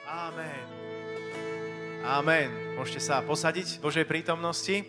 Amen. Amen. Môžete sa posadiť v Božej prítomnosti.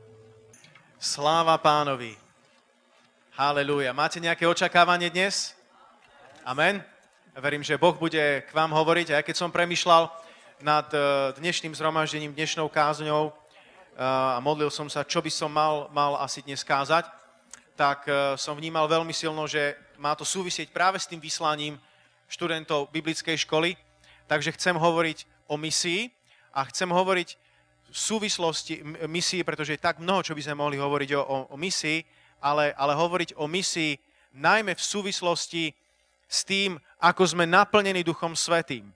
Sláva Pánovi. Halelúja. Máte nejaké očakávanie dnes? Amen. Verím, že Boh bude k vám hovoriť. A keď som premýšľal nad dnešným zhromaždením, dnešnou kázňou a modlil som sa, čo by som mal asi dnes kázať, tak som vnímal veľmi silno, že má to súvisieť práve s tým vyslaním študentov biblickej školy. Takže chcem hovoriť o misii a chcem hovoriť v súvislosti misii, pretože je tak mnoho, čo by sme mohli hovoriť o misii, ale hovoriť o misii najmä v súvislosti s tým, ako sme naplnení Duchom Svätým.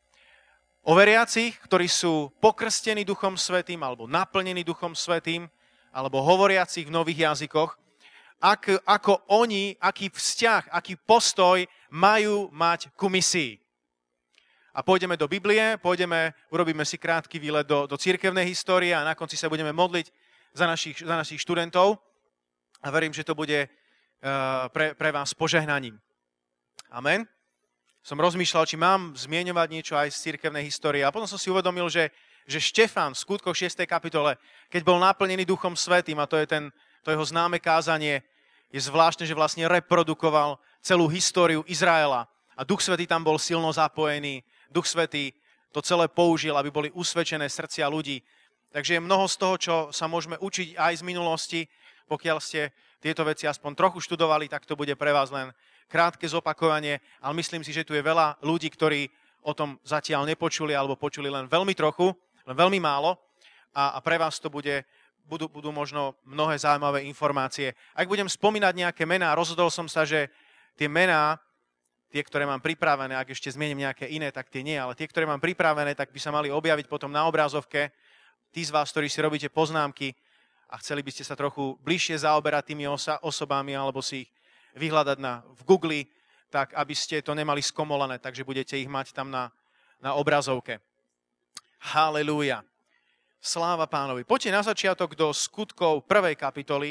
O veriacich, ktorí sú pokrstení Duchom Svätým alebo naplnení Duchom Svätým, alebo hovoriacich v nových jazykoch, ako oni, aký vzťah, aký postoj majú mať ku misii. A pôjdeme do Biblie, urobíme si krátky výlet do cirkevnej histórie a na konci sa budeme modliť za našich študentov a verím, že to bude pre vás požehnaním. Amen. Som rozmýšľal, či mám zmieňovať niečo aj z cirkevnej histórie a potom som si uvedomil, že Štefán v Skutkoch 6. kapitole, keď bol naplnený Duchom Svätým, a to jeho známe kázanie, je zvláštne, že vlastne reprodukoval celú históriu Izraela a Duch Svätý tam bol silno zapojený. Duch Svätý to celé použil, aby boli usvedčené srdcia ľudí. Takže je mnoho z toho, čo sa môžeme učiť aj z minulosti. Pokiaľ ste tieto veci aspoň trochu študovali, tak to bude pre vás len krátke zopakovanie, ale myslím si, že tu je veľa ľudí, ktorí o tom zatiaľ nepočuli alebo počuli len veľmi trochu, len veľmi málo a pre vás to budú možno mnohé zaujímavé informácie. Ak budem spomínať nejaké mená, rozhodol som sa, že tie mená, tie, ktoré mám pripravené, ak ešte zmiením nejaké iné, tak tie nie, ale tie, ktoré mám pripravené, tak by sa mali objaviť potom na obrazovke. Tí z vás, ktorí si robíte poznámky a chceli by ste sa trochu bližšie zaoberať tými osobami alebo si ich vyhľadať v Google, tak aby ste to nemali skomolené, takže budete ich mať tam na obrazovke. Halelúja. Sláva Pánovi. Poďte na začiatok do Skutkov 1. kapitoly.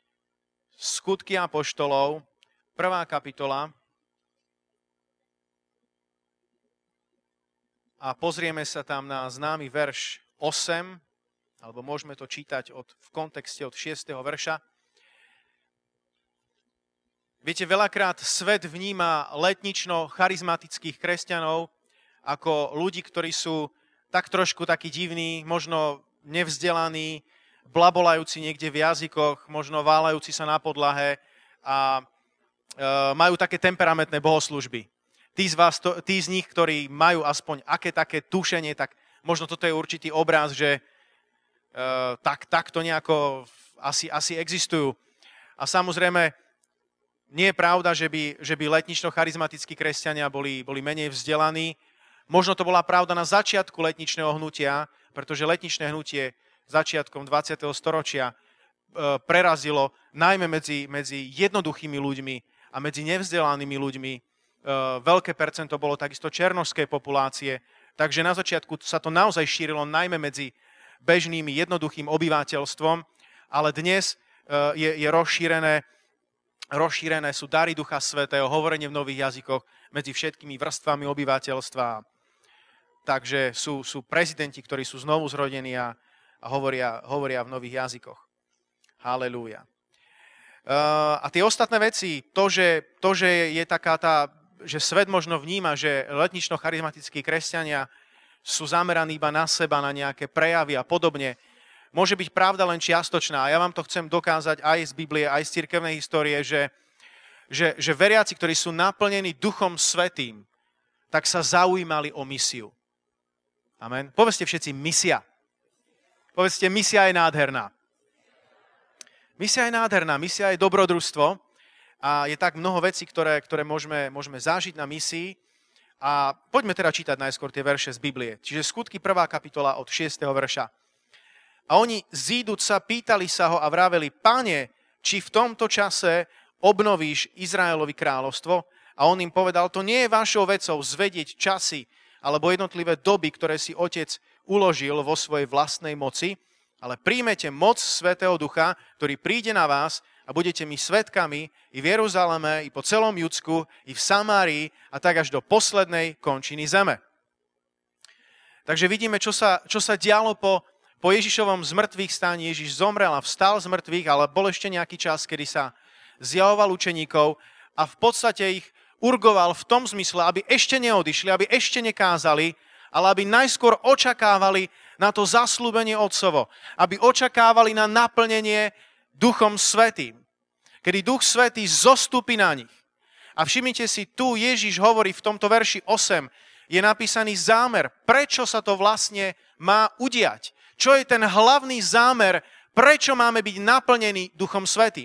Skutky apoštolov, 1. kapitola. A pozrieme sa tam na známy verš 8, alebo môžeme to čítať v kontexte od 6. verša. Viete, veľakrát svet vníma letnično-charizmatických kresťanov ako ľudí, ktorí sú tak trošku takí divní, možno nevzdelaní, blabolajúci niekde v jazykoch, možno válajúci sa na podlahe a majú také temperamentné bohoslužby. Tí z nich, ktorí majú aspoň aké také tušenie, tak možno toto je určitý obraz, že tak to nejako asi existujú. A samozrejme, nie je pravda, že by letnično-charizmatickí kresťania boli menej vzdelaní. Možno to bola pravda na začiatku letničného hnutia, pretože letničné hnutie začiatkom 20. storočia prerazilo najmä medzi jednoduchými ľuďmi a medzi nevzdelanými ľuďmi. Veľké percento bolo takisto černošskej populácie, takže na začiatku sa to naozaj šírilo najmä medzi bežným jednoduchým obyvateľstvom, ale dnes je rozšírené sú dary Ducha Svätého, hovorenie v nových jazykoch medzi všetkými vrstvami obyvateľstva. Takže sú prezidenti, ktorí sú znovu zrodení a hovoria v nových jazykoch. Halelúja. A tie ostatné veci, to, že je taká že svet možno vníma, že letnično-charizmatickí kresťania sú zameraní iba na seba, na nejaké prejavy a podobne, môže byť pravda len čiastočná. A ja vám to chcem dokázať aj z Biblie, aj z cirkevnej histórie, že veriaci, ktorí sú naplnení Duchom Svätým, tak sa zaujímali o misiu. Amen. Povedzte všetci misia. Povedzte, misia je nádherná. Misia je nádherná, misia je dobrodružstvo a je tak mnoho vecí, ktoré môžeme zažiť na misii. A poďme teda čítať najskôr tie verše z Biblie. Čiže Skutky 1. kapitola od 6. verša. A oni zíduc sa, pýtali sa ho a vraveli, Pane, či v tomto čase obnovíš Izraelovi kráľovstvo? A on im povedal, to nie je vašou vecou zvedieť časy alebo jednotlivé doby, ktoré si Otec uložil vo svojej vlastnej moci, ale príjmete moc Svätého Ducha, ktorý príde na vás a budete mi svedkami i v Jeruzaleme, i po celom Judsku, i v Samárii a tak až do poslednej končiny zeme. Takže vidíme, čo sa dialo po Ježišovom zmrtvých stáni. Ježiš zomrel a vstal z mŕtvych, ale bol ešte nejaký čas, kedy sa zjavoval učeníkov a v podstate ich urgoval v tom zmysle, aby ešte neodišli, aby ešte nekázali, ale aby najskôr očakávali na to zasľúbenie Otcovo. Aby očakávali na naplnenie Duchom Svätým. Kedy Duch Svätý zostúpi na nich. A všimnite si, tu Ježiš hovorí v tomto verši 8, je napísaný zámer, prečo sa to vlastne má udiať. Čo je ten hlavný zámer, prečo máme byť naplnení Duchom Svätým.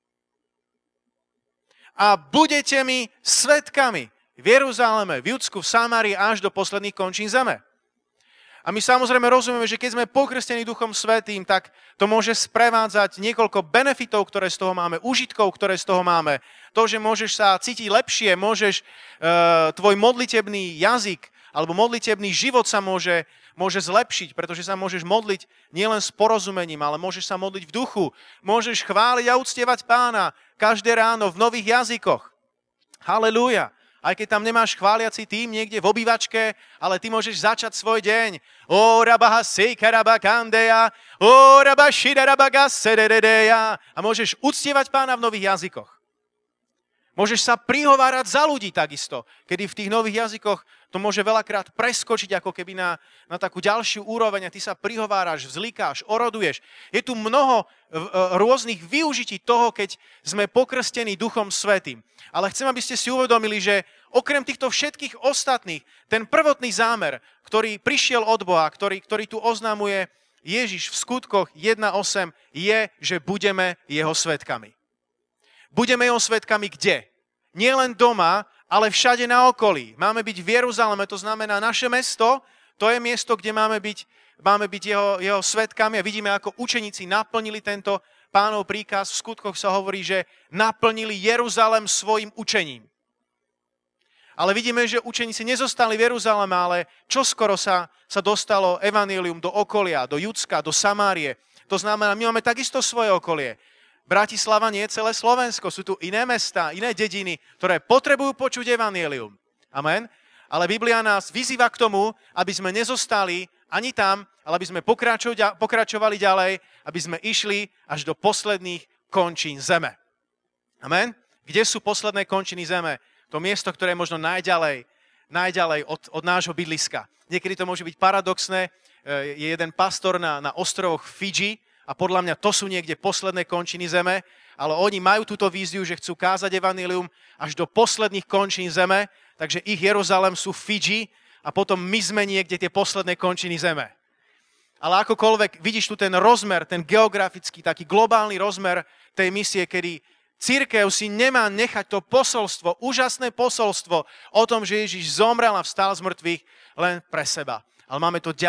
A budete mi svedkami v Jeruzaleme, v Judsku, v Samárii až do posledných končín zeme. A my samozrejme rozumieme, že keď sme pokrstení Duchom Svätým, tak to môže sprevádzať niekoľko benefitov, ktoré z toho máme, užitkov, ktoré z toho máme. To, že môžeš sa cítiť lepšie, tvoj modlitebný jazyk alebo modlitebný život sa môže zlepšiť, pretože sa môžeš modliť nielen s porozumením, ale môžeš sa modliť v duchu. Môžeš chváliť a uctievať Pána každé ráno v nových jazykoch. Halelúja. Aj keď tam nemáš chváliaci tým niekde v obývačke, ale ty môžeš začať svoj deň. O rabaha sejkarabakandeja, o rabashidarabaga sedededeja. A môžeš uctievať Pána v nových jazykoch. Môžeš sa prihovárať za ľudí takisto, kedy v tých nových jazykoch to môže veľakrát preskočiť ako keby na takú ďalšiu úroveň a ty sa prihováraš, vzlikáš, oroduješ. Je tu mnoho rôznych využití toho, keď sme pokrstení Duchom Svätým. Ale chcem, aby ste si uvedomili, že okrem týchto všetkých ostatných, ten prvotný zámer, ktorý prišiel od Boha, ktorý tu oznámuje Ježiš v skutkoch 1.8, je, že budeme jeho svedkami. Budeme jeho svedkami kde? Nie len doma, ale všade na okolí. Máme byť v Jeruzaleme, to znamená naše mesto, to je miesto, kde máme byť jeho svedkami a vidíme, ako učeníci naplnili tento Pánov príkaz. V skutkoch sa hovorí, že naplnili Jeruzalem svojim učením. Ale vidíme, že učeníci nezostali v Jeruzaleme, ale čoskoro sa dostalo evanjelium do okolia, do Judska, do Samárie. To znamená, my máme takisto svoje okolie. Bratislava nie je celé Slovensko, sú tu iné mestá, iné dediny, ktoré potrebujú počuť evanjelium. Amen. Ale Biblia nás vyzýva k tomu, aby sme nezostali ani tam, ale aby sme pokračovali ďalej, aby sme išli až do posledných končín zeme. Amen. Kde sú posledné končiny zeme? To miesto, ktoré je možno najďalej od nášho bydliska. Niekedy to môže byť paradoxné. Je jeden pastor na ostrovoch Fidži, a podľa mňa to sú niekde posledné končiny zeme, ale oni majú túto víziu, že chcú kázať evanjelium až do posledných končín zeme, takže ich Jeruzalem sú Fidži a potom my sme niekde tie posledné končiny zeme. Ale akokoľvek vidíš tu ten rozmer, ten geografický, taký globálny rozmer tej misie, kedy cirkev si nemá nechať to posolstvo, úžasné posolstvo o tom, že Ježiš zomrel a vstal z mŕtvych len pre seba. Ale máme to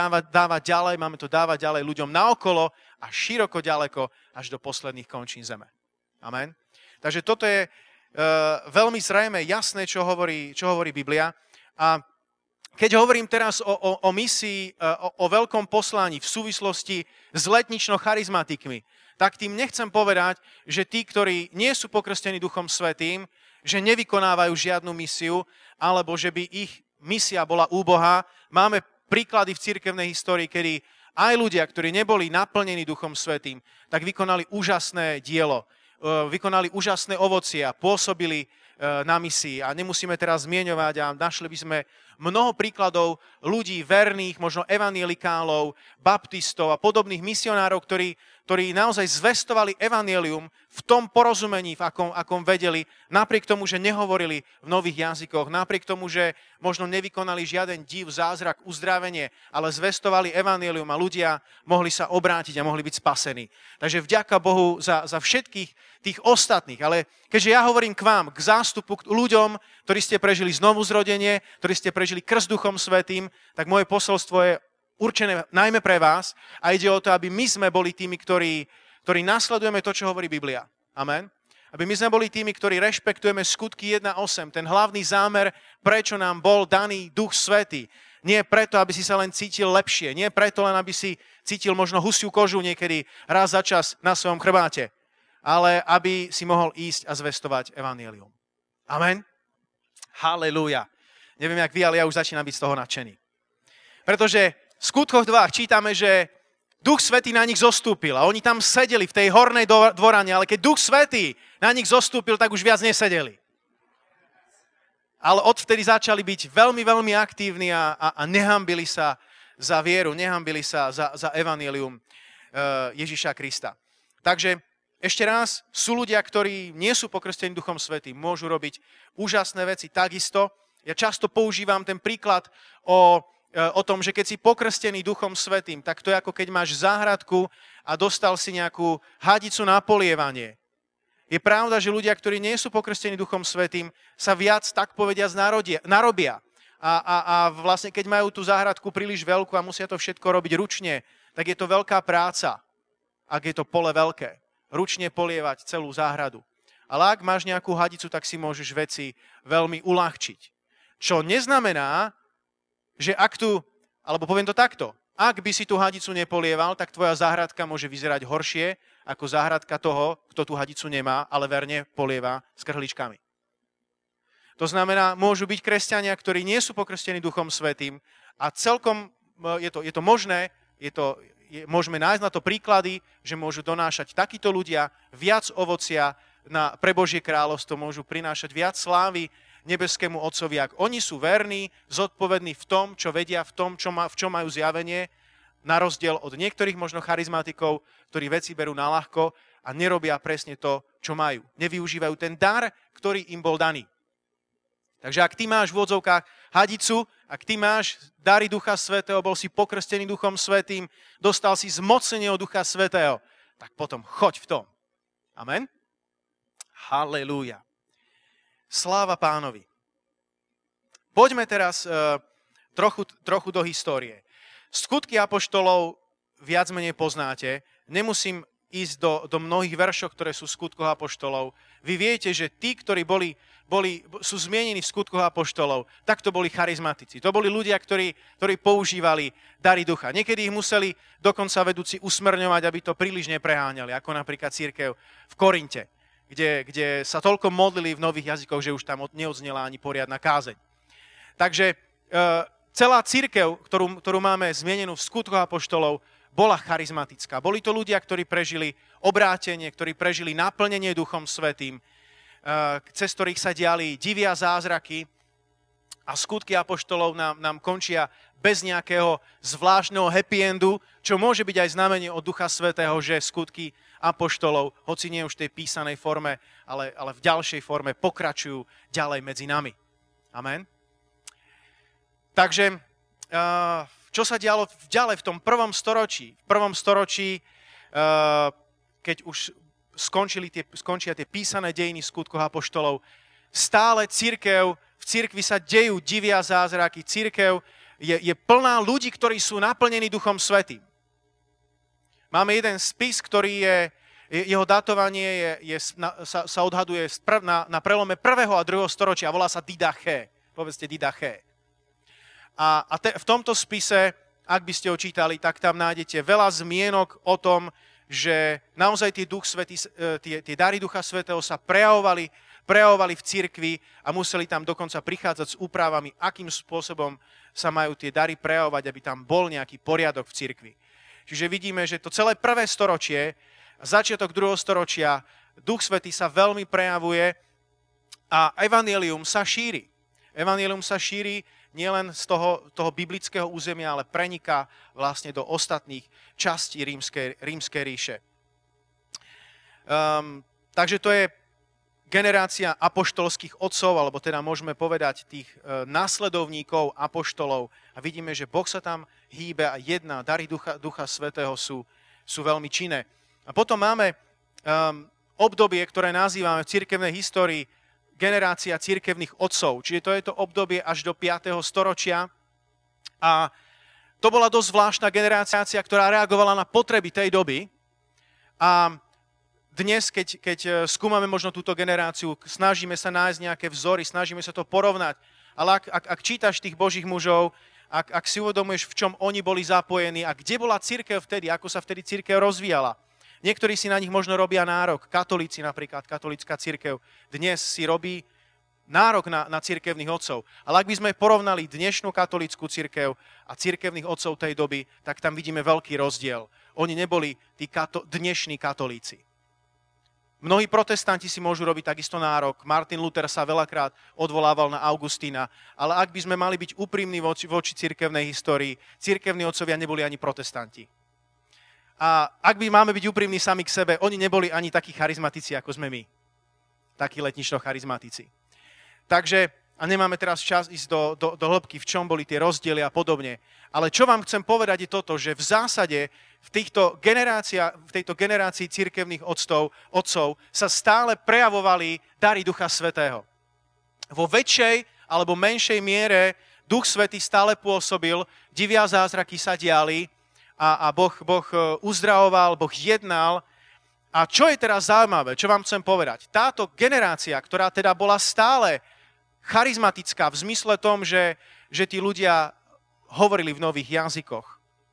dávať ďalej ľuďom naokolo a široko ďaleko až do posledných končín zeme. Amen. Takže toto je veľmi zrejme jasné, čo hovorí Biblia. A keď hovorím teraz o misii, o veľkom poslaní v súvislosti s letnično-charizmatikmi, tak tým nechcem povedať, že tí, ktorí nie sú pokrstení Duchom Svätým, že nevykonávajú žiadnu misiu, alebo že by ich misia bola úbohá. Máme príklady v cirkevnej histórii, kedy aj ľudia, ktorí neboli naplnení Duchom Svätým, tak vykonali úžasné dielo, vykonali úžasné ovocie a pôsobili na misii. A nemusíme teraz zmieňovať a našli by sme mnoho príkladov ľudí verných, možno evanjelikálov, baptistov a podobných misionárov, ktorí naozaj zvestovali evanjelium v tom porozumení, v akom vedeli, napriek tomu, že nehovorili v nových jazykoch, napriek tomu, že možno nevykonali žiaden div, zázrak, uzdravenie, ale zvestovali evanjelium a ľudia mohli sa obrátiť a mohli byť spasení. Takže vďaka Bohu za všetkých tých ostatných. Ale keďže ja hovorím k vám, k zástupu, k ľuďom, ktorí ste prežili znovuzrodenie, ktorí ste prežili krst Duchom Svätým, tak moje posolstvo je určené najmä pre vás a ide o to, aby my sme boli tými, ktorí nasledujeme to, čo hovorí Biblia. Amen. Aby my sme boli tými, ktorí rešpektujeme skutky 1.8, ten hlavný zámer, prečo nám bol daný Duch Svätý. Nie preto, aby si sa len cítil lepšie, nie preto len, aby si cítil možno husiu kožu niekedy raz za čas na svojom chrbáte, ale aby si mohol ísť a zvestovať evanjelium. Amen. Halelúja. Neviem, jak vy, ale ja už začínam byť z toho nadšený. Pretože v Skutkoch 2 čítame, že Duch Svätý na nich zostúpil a oni tam sedeli v tej hornej dvorane, ale keď Duch Svätý na nich zostúpil, tak už viac nesedeli. Ale odvtedy začali byť veľmi, veľmi aktívni a nehambili sa za vieru, nehambili sa za evanjelium Ježiša Krista. Takže ešte raz, sú ľudia, ktorí nie sú pokrstení Duchom Svätým, môžu robiť úžasné veci. Takisto, ja často používam ten príklad o tom, že keď si pokrstený Duchom Svätým, tak to je ako keď máš záhradku a dostal si nejakú hadicu na polievanie. Je pravda, že ľudia, ktorí nie sú pokrstení Duchom Svätým, sa viac, tak povediac, narobia. A vlastne, keď majú tú záhradku príliš veľkú a musia to všetko robiť ručne, tak je to veľká práca, ak je to pole veľké. Ručne polievať celú záhradu. Ale ak máš nejakú hadicu, tak si môžeš veci veľmi uľahčiť. Čo neznamená, že alebo poviem to takto, ak by si tú hadicu nepolieval, tak tvoja záhradka môže vyzerať horšie ako záhradka toho, kto tú hadicu nemá, ale verne polieva s krhličkami. To znamená, môžu byť kresťania, ktorí nie sú pokrstení Duchom Svätým a celkom je to možné, môžeme nájsť na to príklady, že môžu donášať takíto ľudia viac ovocia pre Božie kráľovstvo, môžu prinášať viac slávy nebeskému Otcovi, ak oni sú verní, zodpovední v tom, čo vedia, v tom, v čom majú zjavenie, na rozdiel od niektorých možno charizmatikov, ktorí veci berú na ľahko a nerobia presne to, čo majú. Nevyužívajú ten dar, ktorý im bol daný. Takže ak ty máš v odzovkách hadicu, ak ty máš dary Ducha Svätého, bol si pokrstený Duchom Svätým, dostal si zmocnenie od Ducha Svätého, tak potom choď v tom. Amen? Halelúja. Sláva Pánovi. Poďme teraz trochu do histórie. Skutky apoštolov viac menej poznáte. Nemusím ísť do mnohých veršov, ktoré sú v Skutkoch apoštolov. Vy viete, že tí, ktorí sú zmienení v Skutkoch apoštolov, tak to boli charizmatici. To boli ľudia, ktorí používali dary ducha. Niekedy ich museli dokonca vedúci usmerňovať, aby to príliš nepreháňali, ako napríklad cirkev v Korinte, kde sa toľko modlili v nových jazykoch, že už tam neodznela ani poriadna kázeň. Takže celá cirkev, ktorú máme zmienenú v Skutkoch apoštolov, bola charizmatická. Boli to ľudia, ktorí prežili obrátenie, ktorí prežili naplnenie Duchom Svätým, cez ktorých sa diali divia zázraky a skutky apoštolov nám končia bez nejakého zvláštneho happy endu, čo môže byť aj znamenie od Ducha Svätého, že skutky apoštolov, hoci nie už v tej písanej forme, ale v ďalšej forme pokračujú ďalej medzi nami. Amen. Takže čo sa dialo ďalej v tom prvom storočí? V prvom storočí, keď už skončia tie písané dejiny skutkoch apoštolov, stále v cirkvi sa dejú divia zázraky. Cirkev je plná ľudí, ktorí sú naplnení Duchom Svätým. Máme jeden spis, jeho datovanie sa odhaduje na prelome 1. a 2. storočia. Volá sa Didaché. Povedzte Didaché. A v tomto spise, ak by ste ho čítali, tak tam nájdete veľa zmienok o tom, že naozaj tie dary Ducha Svätého sa prejavovali v cirkvi a museli tam dokonca prichádzať s úpravami, akým spôsobom sa majú tie dary prejavovať, aby tam bol nejaký poriadok v cirkvi. Čiže vidíme, že to celé 1. storočie, začiatok 2. storočia, Duch Svätý sa veľmi prejavuje a evanjelium sa šíri. Evanjelium sa šíri nielen z toho biblického územia, ale preniká vlastne do ostatných častí rímskej ríše. Takže to je generácia apoštolských otcov, alebo teda môžeme povedať tých následovníkov apoštolov. A vidíme, že Boh sa tam hýbe a jedná. Dary Ducha Svätého sú veľmi činné. A potom máme obdobie, ktoré nazývame v cirkevnej histórii generácia cirkevných otcov. Čiže to je to obdobie až do 5. storočia. A to bola dosť zvláštna generácia, ktorá reagovala na potreby tej doby. A dnes, keď skúmame možno túto generáciu, snažíme sa nájsť nejaké vzory, snažíme sa to porovnať. Ale ak čítaš tých Božích mužov, ak si uvedomuješ, v čom oni boli zapojení a kde bola cirkev vtedy, ako sa vtedy cirkev rozvíjala. Niektorí si na nich možno robia nárok. Katolíci napríklad, katolícka cirkev dnes si robí nárok na cirkevných otcov. Ale ak by sme porovnali dnešnú katolícku cirkev a cirkevných otcov tej doby, tak tam vidíme veľký rozdiel. Oni neboli tí dnešní katolíci. Mnohí protestanti si môžu robiť takisto nárok. Martin Luther sa veľakrát odvolával na Augustína. Ale ak by sme mali byť úprimní voči cirkevnej histórii, cirkevní otcovia neboli ani protestanti. A ak by máme byť úprimní sami k sebe, oni neboli ani takí charizmatici, ako sme my. Takí letnično-charizmatici. Takže, a nemáme teraz čas ísť do hĺbky, v čom boli tie rozdiely a podobne. Ale čo vám chcem povedať je toto, že v zásade v tejto generácii cirkevných otcov sa stále prejavovali dary Ducha Svätého. Vo väčšej alebo menšej miere Duch Svätý stále pôsobil, divia zázraky sa diali a Boh uzdravoval, Boh jednal. A čo je teraz zaujímavé, čo vám chcem povedať? Táto generácia, ktorá teda bola stále charizmatická v zmysle tom, že tí ľudia hovorili v nových jazykoch,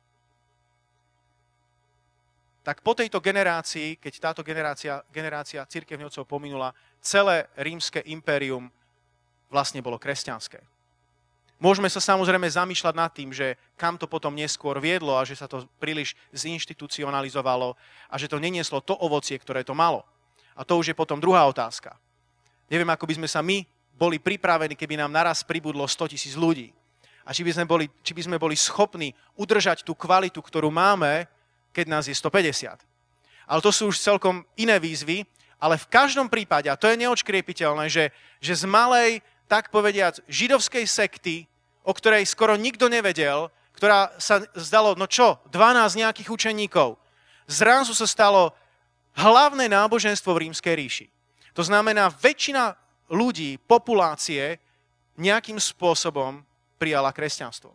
tak po tejto generácii, keď táto generácia cirkevných otcov pominula, celé rímske impérium vlastne bolo kresťanské. Môžeme sa samozrejme zamýšľať nad tým, že kam to potom neskôr viedlo a že sa to príliš zinštitucionalizovalo a že to nenieslo to ovocie, ktoré to malo. A to už je potom druhá otázka. Neviem, ako by sme sa my boli pripravení, keby nám naraz pribudlo 100 000 ľudí. A či by sme boli schopní udržať tú kvalitu, ktorú máme, keď nás je 150. Ale to sú už celkom iné výzvy, ale v každom prípade, a to je neodškriepiteľné, že z malej, tak povediac, židovskej sekty, o ktorej skoro nikto nevedel, ktorá sa zdalo, 12 nejakých učeníkov, zrazu sa stalo hlavné náboženstvo v Rímskej ríši. To znamená, väčšina ľudí, populácie, nejakým spôsobom prijala kresťanstvo.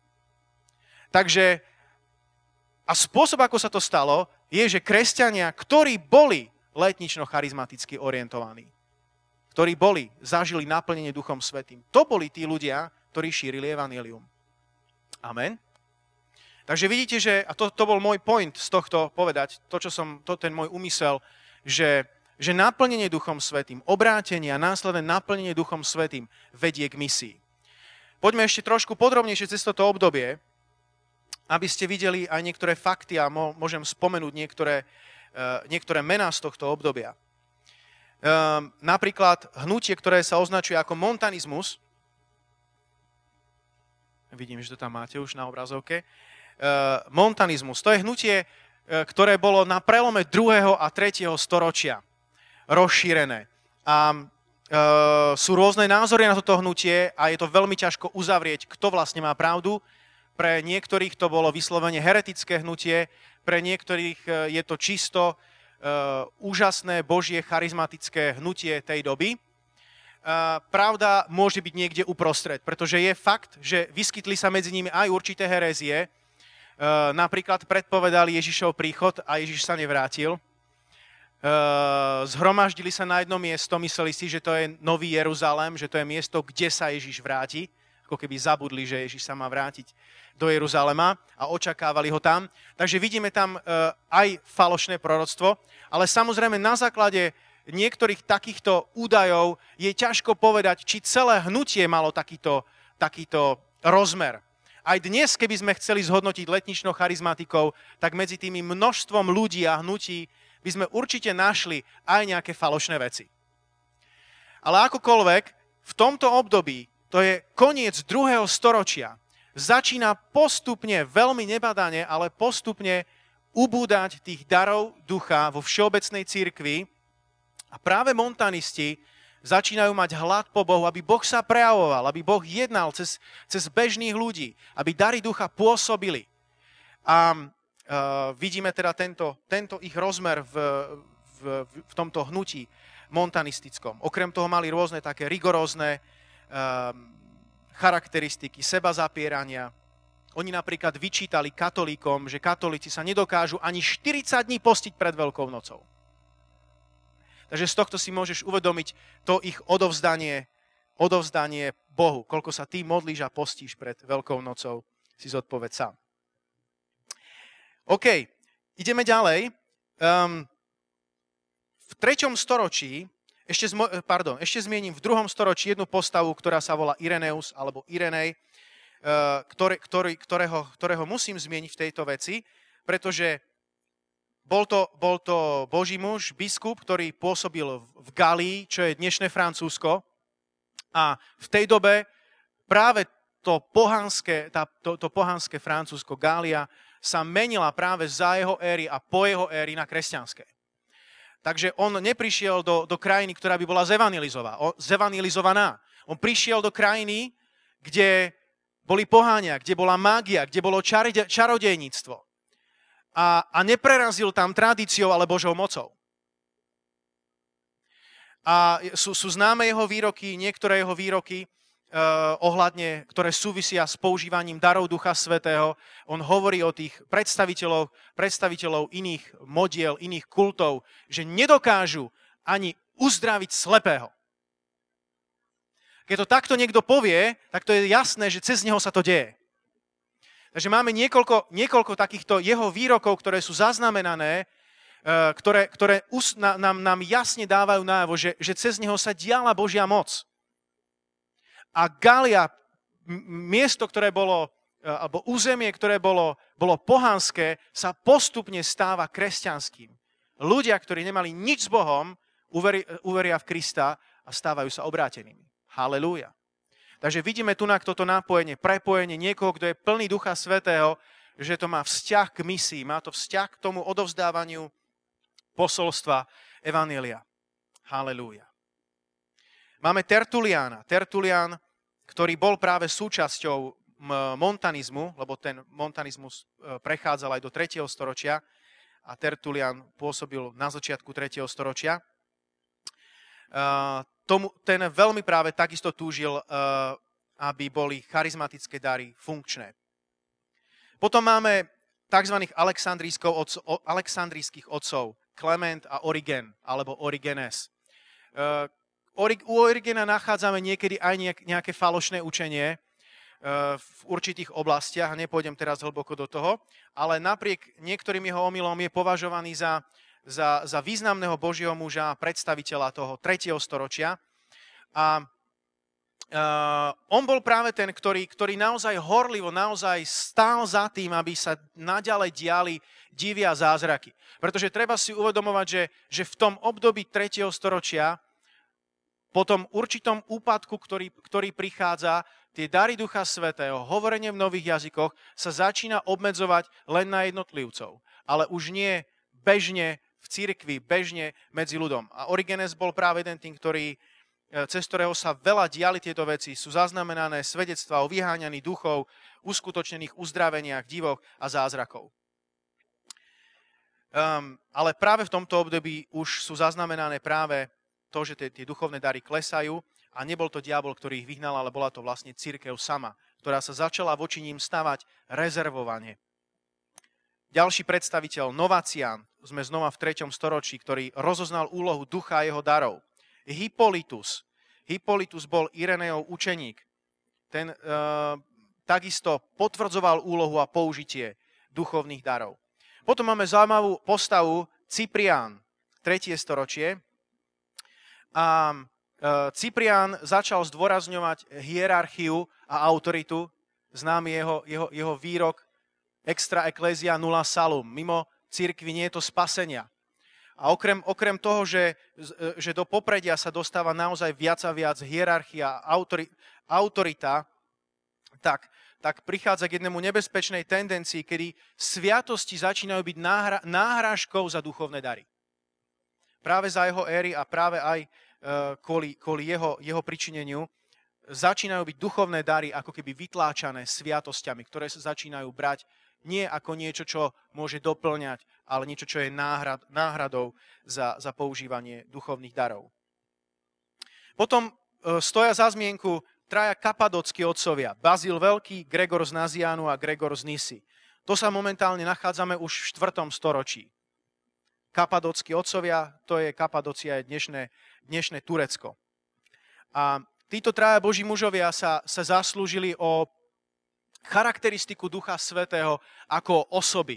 Takže a spôsob, ako sa to stalo, je, že kresťania, ktorí boli letnično-charizmaticky orientovaní, ktorí zažili naplnenie Duchom Svätým, to boli tí ľudia, ktorí šírili evanjelium. Amen. Takže vidíte, že, a to bol môj point z tohto povedať, ten môj úmysel, že naplnenie Duchom Svätým, obrátenie a následné naplnenie Duchom Svätým vedie k misii. Poďme ešte trošku podrobnejšie cez toto obdobie, aby ste videli aj niektoré fakty a môžem spomenúť niektoré mená z tohto obdobia. Napríklad hnutie, ktoré sa označuje ako montanizmus. Vidím, že to tam máte už na obrazovke. Montanizmus, to je hnutie, ktoré bolo na prelome 2. a 3. storočia rozšírené. A sú rôzne názory na toto hnutie a je to veľmi ťažko uzavrieť, kto vlastne má pravdu. Pre niektorých to bolo vyslovene heretické hnutie, pre niektorých je to čisto úžasné božie charizmatické hnutie tej doby. Pravda môže byť niekde uprostred, pretože je fakt, že vyskytli sa medzi nimi aj určité herézie. Napríklad predpovedali Ježišov príchod a Ježiš sa nevrátil. Zhromaždili sa na jedno miesto, mysleli si, že to je Nový Jeruzalém, že to je miesto, kde sa Ježiš vráti. Ako keby zabudli, že Ježiš sa má vrátiť do Jeruzalema a očakávali ho tam. Takže vidíme tam aj falošné proroctvo, ale samozrejme na základe niektorých takýchto údajov je ťažko povedať, či celé hnutie malo takýto rozmer. Aj dnes, keby sme chceli zhodnotiť letnično-charizmatikov, tak medzi tými množstvom ľudí a hnutí by sme určite našli aj nejaké falošné veci. Ale akokoľvek, v tomto období, to je koniec 2. storočia, začína postupne, veľmi nebadane, ale postupne ubúdať tých darov ducha vo všeobecnej cirkvi a práve montanisti začínajú mať hlad po Bohu, aby Boh sa prejavoval, aby Boh jednal cez bežných ľudí, aby dary ducha pôsobili. A vidíme teda tento ich rozmer v tomto hnutí montanistickom. Okrem toho mali rôzne také rigorózne charakteristiky, seba zapierania. Oni napríklad vyčítali katolíkom, že katolíci sa nedokážu ani 40 dní postiť pred Veľkou nocou. Takže z tohto si môžeš uvedomiť to ich odovzdanie Bohu. Koľko sa ty modlíš a postíš pred Veľkou nocou, si zodpoveď sám. OK, ideme ďalej. V 3. storočí Ešte zmiením v 2. storočí jednu postavu, ktorá sa volá Ireneus alebo Irenej, ktorého musím zmieniť v tejto veci, pretože bol to Boží muž, biskup, ktorý pôsobil v Galii, čo je dnešné Francúzsko. A v tej dobe práve to pohanské Francúzsko, Gália, sa menila práve za jeho éry a po jeho éry na kresťanské. Takže on neprišiel do krajiny, ktorá by bola zevanilizovaná. On prišiel do krajiny, kde boli poháňa, kde bola mágia, kde bolo čarodejníctvo. A neprerazil tam tradíciou, ale Božou mocou. A sú známe jeho výroky, niektoré jeho výroky, ohľadne, ktoré súvisia s používaním darov Ducha Svätého. On hovorí o tých predstaviteľov iných modiel, iných kultov, že nedokážu ani uzdraviť slepého. Keď to takto niekto povie, tak to je jasné, že cez neho sa to deje. Takže máme niekoľko takýchto jeho výrokov, ktoré sú zaznamenané, ktoré nám jasne dávajú najavo, že cez neho sa diala Božia moc. A Gália, miesto, ktoré bolo, alebo územie, ktoré bolo pohanské, sa postupne stáva kresťanským. Ľudia, ktorí nemali nič s Bohom, uveria v Krista a stávajú sa obrátenými. Halelúja. Takže vidíme tu na toto prepojenie niekoho, kto je plný Ducha Svätého, že to má vzťah k misii, má to vzťah k tomu odovzdávaniu posolstva evanjelia. Halelúja. Máme Tertuliána. Tertulián, ktorý bol práve súčasťou montanizmu, lebo ten montanizmus prechádzal aj do 3. storočia a Tertulián pôsobil na začiatku 3. storočia. Ten veľmi práve takisto túžil, aby boli charizmatické dary funkčné. Potom máme tzv. Alexandrijských otcov, Klement a Origen, alebo Origenes. U Origena nachádzame niekedy aj nejaké falošné učenie v určitých oblastiach, a nepôjdem teraz hlboko do toho, ale napriek niektorým jeho omylom je považovaný za významného Božieho muža, predstaviteľa toho 3. storočia. A on bol práve ten, ktorý naozaj horlivo, naozaj stál za tým, aby sa naďalej diali divy a zázraky. Pretože treba si uvedomovať, že v tom období 3. storočia po tom určitom úpadku, ktorý prichádza, tie dary Ducha Svätého, hovorenie v nových jazykoch sa začína obmedzovať len na jednotlivcov, ale už nie bežne v cirkvi, bežne medzi ľudom. A Origenes bol práve jeden tým, cez ktorého sa veľa diali tieto veci. Sú zaznamenané svedectvá o vyháňaní duchov, uskutočnených uzdraveniach, divoch a zázrakov. Ale práve v tomto období už sú zaznamenané práve to, že tie duchovné dary klesajú a nebol to diabol, ktorý ich vyhnal, ale bola to vlastne cirkev sama, ktorá sa začala voči ním stavať rezervovane. Ďalší predstaviteľ, Novacián, sme znova v 3. storočí, ktorý rozoznal úlohu ducha a jeho darov. Hippolytus bol Irenejov učeník. Ten takisto potvrdzoval úlohu a použitie duchovných darov. Potom máme zaujímavú postavu Cyprián, 3. storočie. A Cyprián začal zdôrazňovať hierarchiu a autoritu. Známy jeho výrok extra ecclesia nulla salum. Mimo cirkvi nie je to spasenia. A okrem toho, že do popredia sa dostáva naozaj viac a viac hierarchia, autorita, tak prichádza k jednému nebezpečnej tendencii, kedy sviatosti začínajú byť náhražkou za duchovné dary. Práve za jeho éry a práve aj kvôli jeho pričineniu začínajú byť duchovné dary ako keby vytláčané sviatosťami, ktoré sa začínajú brať nie ako niečo, čo môže doplňať, ale niečo, čo je náhradou za používanie duchovných darov. Potom stoja za zmienku traja kapadóckí otcovia, Bazil Veľký, Gregor z Naziánu a Gregor z Nisy. To sa momentálne nachádzame už v 4. storočí. Kapadóckí otcovia, to je Kapadócia, je dnešné Turecko. A títo traja Boží mužovia sa zaslúžili o charakteristiku Ducha Svätého ako osoby.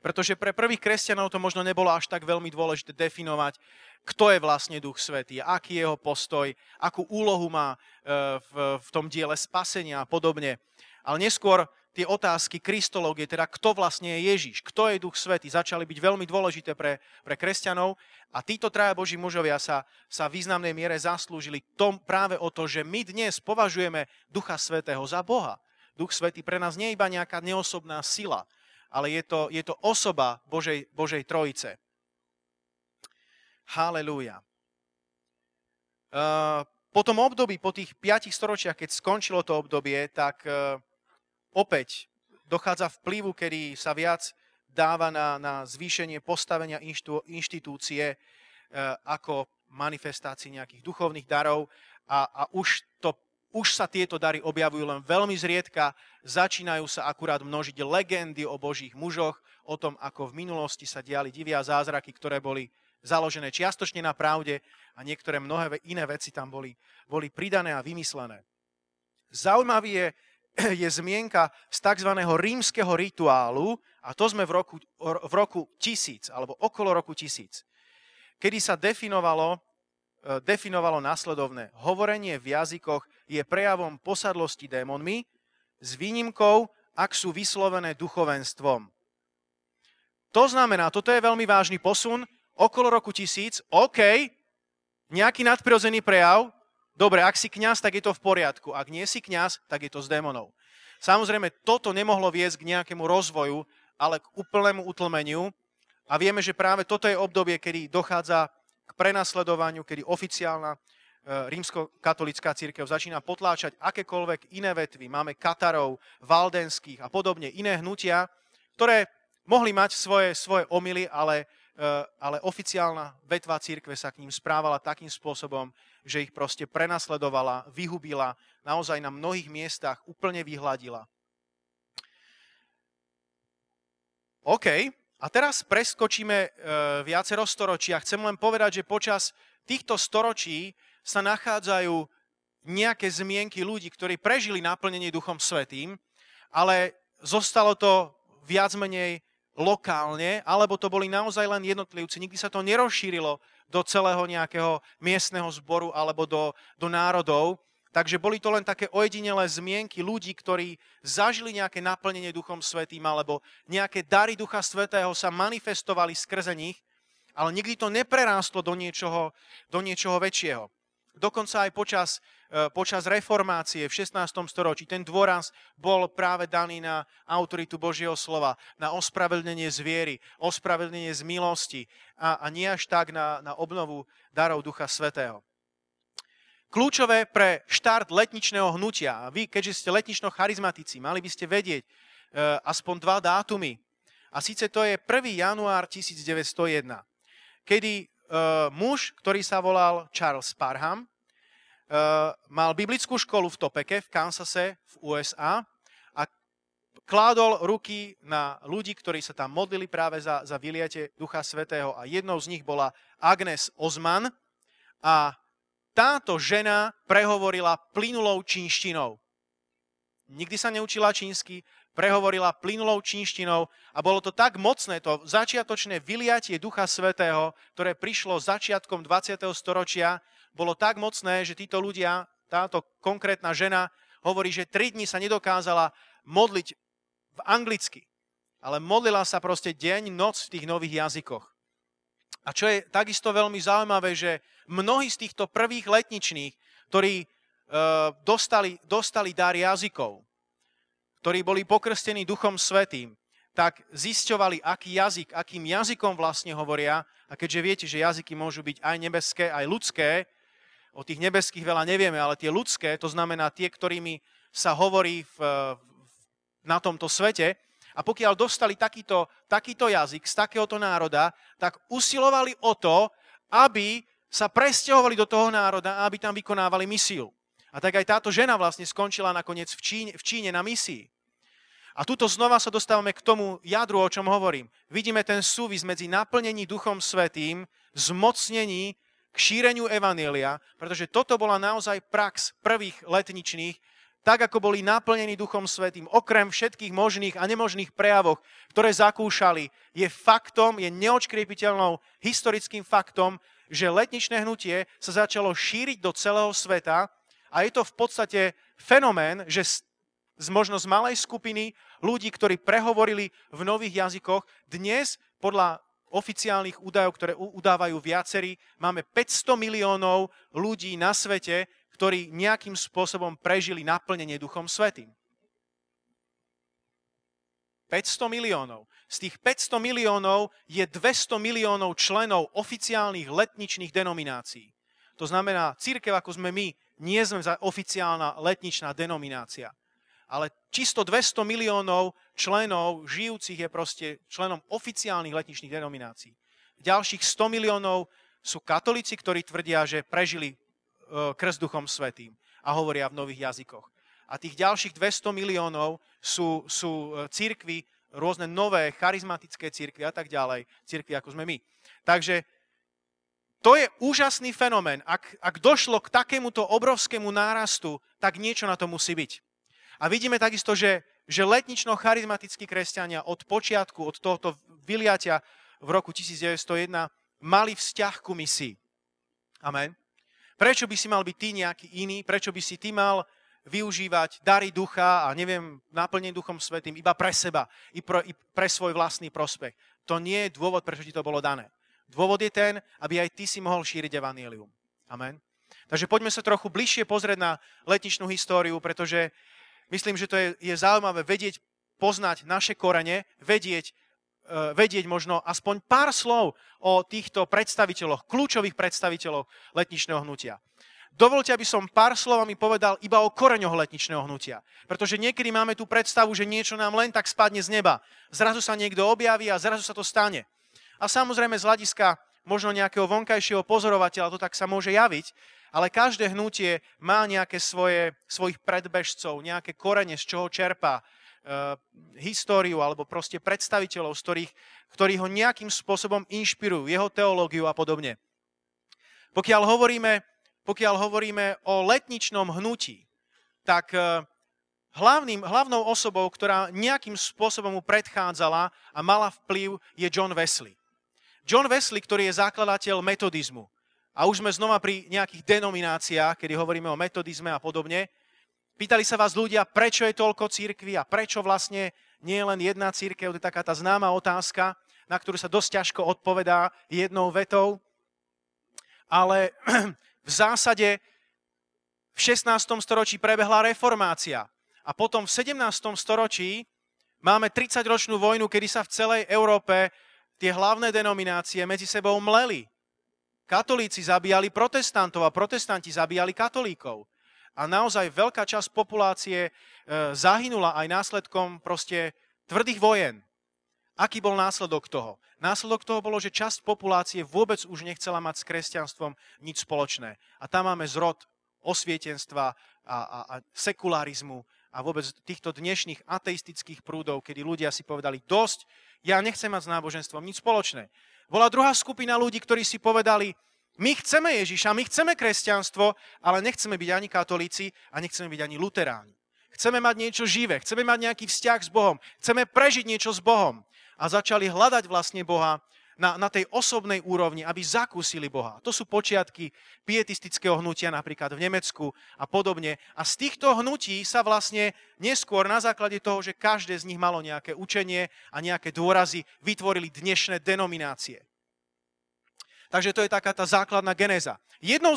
Pretože pre prvých kresťanov to možno nebolo až tak veľmi dôležité definovať, kto je vlastne Duch Svätý, aký je jeho postoj, akú úlohu má v tom diele spasenia a podobne. Ale neskôr tie otázky kristológie, teda kto vlastne je Ježiš, kto je Duch Svätý, začali byť veľmi dôležité pre kresťanov a títo traja Boží mužovia sa v významnej miere zaslúžili práve o to, že my dnes považujeme Ducha Svätého za Boha. Duch Svätý pre nás nie je iba nejaká neosobná sila, ale je to osoba Božej Trojice. Halelúja. Po tom období, po tých 5 storočiach, keď skončilo to obdobie, tak opäť dochádza vplyvu, kedy sa viac dáva na zvýšenie postavenia inštitúcie ako manifestácii nejakých duchovných darov a už sa tieto dary objavujú len veľmi zriedka, začínajú sa akurát množiť legendy o Božích mužoch, o tom, ako v minulosti sa diali divy a zázraky, ktoré boli založené čiastočne na pravde a niektoré mnohé iné veci tam boli pridané a vymyslené. Zaujímavý je zmienka z tzv. Rímskeho rituálu, a to sme v roku 1000, alebo okolo roku 1000, kedy sa definovalo nasledovné. Hovorenie v jazykoch je prejavom posadlosti démonmi, s výnimkou, ak sú vyslovené duchovenstvom. To znamená, toto je veľmi vážny posun, okolo roku 1000, OK, nejaký nadprirodzený prejav, dobre, ak si kňaz, tak je to v poriadku, ak nie si kňaz, tak je to z démonov. Samozrejme, toto nemohlo viesť k nejakému rozvoju, ale k úplnému utlmeniu a vieme, že práve toto je obdobie, kedy dochádza k prenasledovaniu, kedy oficiálna rímskokatolická cirkev začína potláčať akékoľvek iné vetvy. Máme Katarov, Valdenských a podobne iné hnutia, ktoré mohli mať svoje omyly, ale oficiálna vetva cirkve sa k ním správala takým spôsobom, že ich proste prenasledovala, vyhubila, naozaj na mnohých miestach úplne vyhladila. OK, a teraz preskočíme viacero storočí a chcem len povedať, že počas týchto storočí sa nachádzajú nejaké zmienky ľudí, ktorí prežili naplnenie Duchom Svätým, ale zostalo to viac menej lokálne, alebo to boli naozaj len jednotlivci. Nikdy sa to nerozšírilo do celého nejakého miestneho zboru alebo do národov. Takže boli to len také ojedinelé zmienky ľudí, ktorí zažili nejaké naplnenie Duchom Svätým alebo nejaké dary Ducha Svätého sa manifestovali skrze nich, ale nikdy to neprerástlo do niečoho väčšieho. Dokonca aj počas reformácie v 16. storočí ten dôraz bol práve daný na autoritu Božieho slova, na ospravedlnenie z viery, ospravedlnenie z milosti a nie až tak na obnovu darov Ducha Svätého. Kľúčové pre štart letničného hnutia, a vy, keďže ste letnično-charizmatici, mali by ste vedieť aspoň 2 dátumy. A síce to je 1. január 1901, kedy muž, ktorý sa volal Charles Parham, mal biblickú školu v Topeke, v Kansase, v USA a kládol ruky na ľudí, ktorí sa tam modlili práve za vyliatie Ducha Svätého a jednou z nich bola Agnes Ozman a táto žena prehovorila plynulou čínštinou. Nikdy sa neučila čínsky, prehovorila plynulou čínštinou a bolo to tak mocné, to začiatočné vyliatie Ducha Svätého, ktoré prišlo začiatkom 20. storočia, bolo tak mocné, že títo ľudia, táto konkrétna žena hovorí, že 3 dni sa nedokázala modliť v anglicky, ale modlila sa proste deň, noc v tých nových jazykoch. A čo je takisto veľmi zaujímavé, že mnohí z týchto prvých letničných, ktorí dostali dar jazykov, ktorí boli pokrstení Duchom Svätým, tak zisťovali, akým jazykom vlastne hovoria. A keďže viete, že jazyky môžu byť aj nebeské, aj ľudské, o tých nebeských veľa nevieme, ale tie ľudské, to znamená tie, ktorými sa hovorí na tomto svete. A pokiaľ dostali takýto jazyk z takéhoto národa, tak usilovali o to, aby sa presťahovali do toho národa a aby tam vykonávali misiu. A tak aj táto žena vlastne skončila nakoniec v Číne na misii. A tuto znova sa dostávame k tomu jadru, o čom hovorím. Vidíme ten súvis medzi naplnení Duchom Svätým, zmocnení k šíreniu evanjelia, pretože toto bola naozaj prax prvých letničných, tak ako boli naplnení Duchom Svätým, okrem všetkých možných a nemožných prejavoch, ktoré zakúšali, je faktom, je neodškriepiteľnou historickým faktom, že letničné hnutie sa začalo šíriť do celého sveta a je to v podstate fenomén, že možno z malej skupiny ľudí, ktorí prehovorili v nových jazykoch, dnes podľa oficiálnych údajov, ktoré udávajú viacerí, máme 500 miliónov ľudí na svete, ktorí nejakým spôsobom prežili naplnenie Duchom Svätým. 500 miliónov. Z tých 500 miliónov je 200 miliónov členov oficiálnych letničných denominácií. To znamená, cirkev ako sme my, nie sme oficiálna letničná denominácia. Ale čisto 200 miliónov členov žijúcich je proste členom oficiálnych letničných denominácií. Ďalších 100 miliónov sú katolíci, ktorí tvrdia, že prežili krst Duchom Svätým a hovoria v nových jazykoch. A tých ďalších 200 miliónov sú cirkvi, rôzne nové charizmatické cirkvi a tak ďalej, cirkvi ako sme my. Takže to je úžasný fenomén. Ak došlo k takémuto obrovskému nárastu, tak niečo na to musí byť. A vidíme takisto, že letnično-charizmatickí kresťania od počiatku, od tohoto vyliatia v roku 1901 mali vzťah ku misii. Amen. Prečo by si mal byť ty nejaký iný? Prečo by si ty mal využívať dary ducha a neviem, naplnenie Duchom Svätým iba pre seba, i pre svoj vlastný prospech? To nie je dôvod, prečo ti to bolo dané. Dôvod je ten, aby aj ty si mohol šíriť evanjelium. Amen. Takže poďme sa trochu bližšie pozrieť na letničnú históriu, pretože myslím, že to je zaujímavé vedieť, poznať naše korene, vedieť možno aspoň pár slov o týchto predstaviteľoch, kľúčových predstaviteľoch letničného hnutia. Dovolte, aby som pár slovami povedal iba o koreňoch letničného hnutia. Pretože niekedy máme tú predstavu, že niečo nám len tak spadne z neba. Zrazu sa niekto objaví a zrazu sa to stane. A samozrejme z hľadiska možno nejakého vonkajšieho pozorovateľa to tak sa môže javiť, ale každé hnutie má nejaké svojich predbežcov, nejaké korene, z čoho čerpá históriu alebo proste predstaviteľov, ktorí ho nejakým spôsobom inšpirujú, jeho teológiu a podobne. Pokiaľ hovoríme o letničnom hnutí, tak hlavnou osobou, ktorá nejakým spôsobom mu predchádzala a mala vplyv, je John Wesley. John Wesley, ktorý je zakladateľ metodizmu. A už sme znova pri nejakých denomináciách, kedy hovoríme o metodizme a podobne. Pýtali sa vás ľudia, prečo je toľko cirkví a prečo vlastne nie je len jedna cirkev, to je taká tá známa otázka, na ktorú sa dosť ťažko odpovedá jednou vetou. Ale v zásade v 16. storočí prebehla reformácia a potom v 17. storočí máme 30-ročnú vojnu, kedy sa v celej Európe tie hlavné denominácie medzi sebou mleli. Katolíci zabíjali protestantov a protestanti zabíjali katolíkov. A naozaj veľká časť populácie zahynula aj následkom proste tvrdých vojen. Aký bol následok toho? Následok toho bolo, že časť populácie vôbec už nechcela mať s kresťanstvom nič spoločné. A tam máme zrod osvietenstva a sekularizmu a vôbec týchto dnešných ateistických prúdov, kedy ľudia si povedali dosť, ja nechcem mať s náboženstvom nič spoločné. Bola druhá skupina ľudí, ktorí si povedali, my chceme Ježiša, my chceme kresťanstvo, ale nechceme byť ani katolíci a nechceme byť ani luteráni. Chceme mať niečo živé, chceme mať nejaký vzťah s Bohom, chceme prežiť niečo s Bohom. A začali hľadať vlastne Boha na tej osobnej úrovni, aby zakúsili Boha. To sú počiatky pietistického hnutia napríklad v Nemecku a podobne. A z týchto hnutí sa vlastne neskôr na základe toho, že každé z nich malo nejaké učenie a nejaké dôrazy, vytvorili dnešné denominácie. Takže to je taká tá základná genéza. Jedným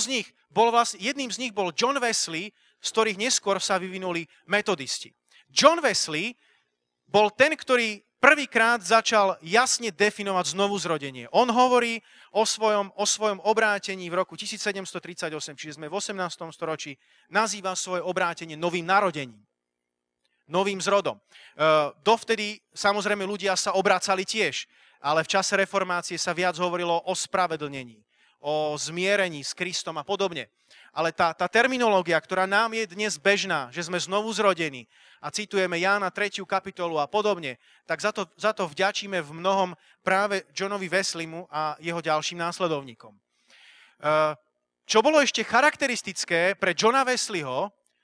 z nich bol John Wesley, z ktorých neskôr sa vyvinuli metodisti. John Wesley bol ten, ktorý prvýkrát začal jasne definovať znovuzrodenie. On hovorí o svojom obrátení v roku 1738, čiže sme v 18. storočí, nazýva svoje obrátenie novým narodením, novým zrodom. Dovtedy samozrejme ľudia sa obracali tiež, ale v čase reformácie sa viac hovorilo o spravedlnení, o zmierení s Kristom a podobne. Ale tá terminológia, ktorá nám je dnes bežná, že sme znovu zrodení a citujeme Jána 3. kapitolu a podobne, tak za to vďačíme v mnohom práve Johnovi Wesleymu a jeho ďalším následovníkom. Čo bolo ešte charakteristické pre Johna Wesleyho,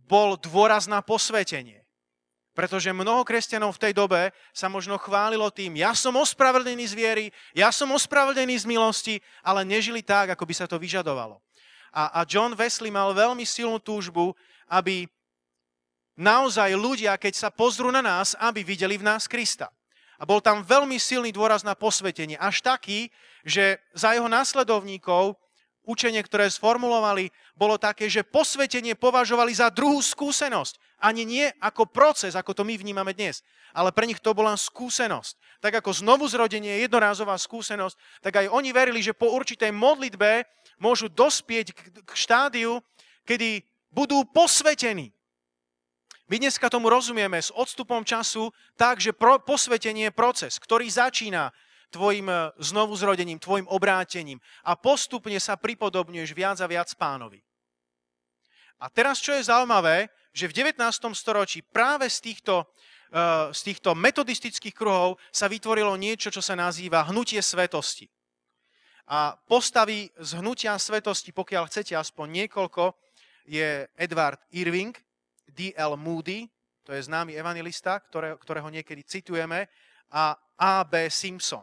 bol dôraz na posvätenie. Pretože mnoho kresťanov v tej dobe sa možno chválilo tým, ja som ospravedlený z viery, ja som ospravedlený z milosti, ale nežili tak, ako by sa to vyžadovalo. A John Wesley mal veľmi silnú túžbu, aby naozaj ľudia, keď sa pozrú na nás, aby videli v nás Krista. A bol tam veľmi silný dôraz na posvätenie. Až taký, že za jeho následovníkov učenie, ktoré sformulovali, bolo také, že posvätenie považovali za druhú skúsenosť. Ani nie ako proces, ako to my vnímame dnes. Ale pre nich to bola skúsenosť. Tak ako znovuzrodenie je jednorázová skúsenosť, tak aj oni verili, že po určitej modlitbe môžu dospieť k štádiu, kedy budú posvätení. My dneska tomu rozumieme s odstupom času tak, že posvätenie je proces, ktorý začína tvojim znovuzrodením, tvojim obrátením a postupne sa pripodobňuješ viac a viac Pánovi. A teraz, čo je zaujímavé, že v 19. storočí práve z týchto metodistických kruhov sa vytvorilo niečo, čo sa nazýva hnutie svetosti. A postavy z hnutia svetosti, pokiaľ chcete aspoň niekoľko, je Edward Irving, D.L. Moody, to je známy evangelista, ktorého niekedy citujeme, a A.B. Simpson.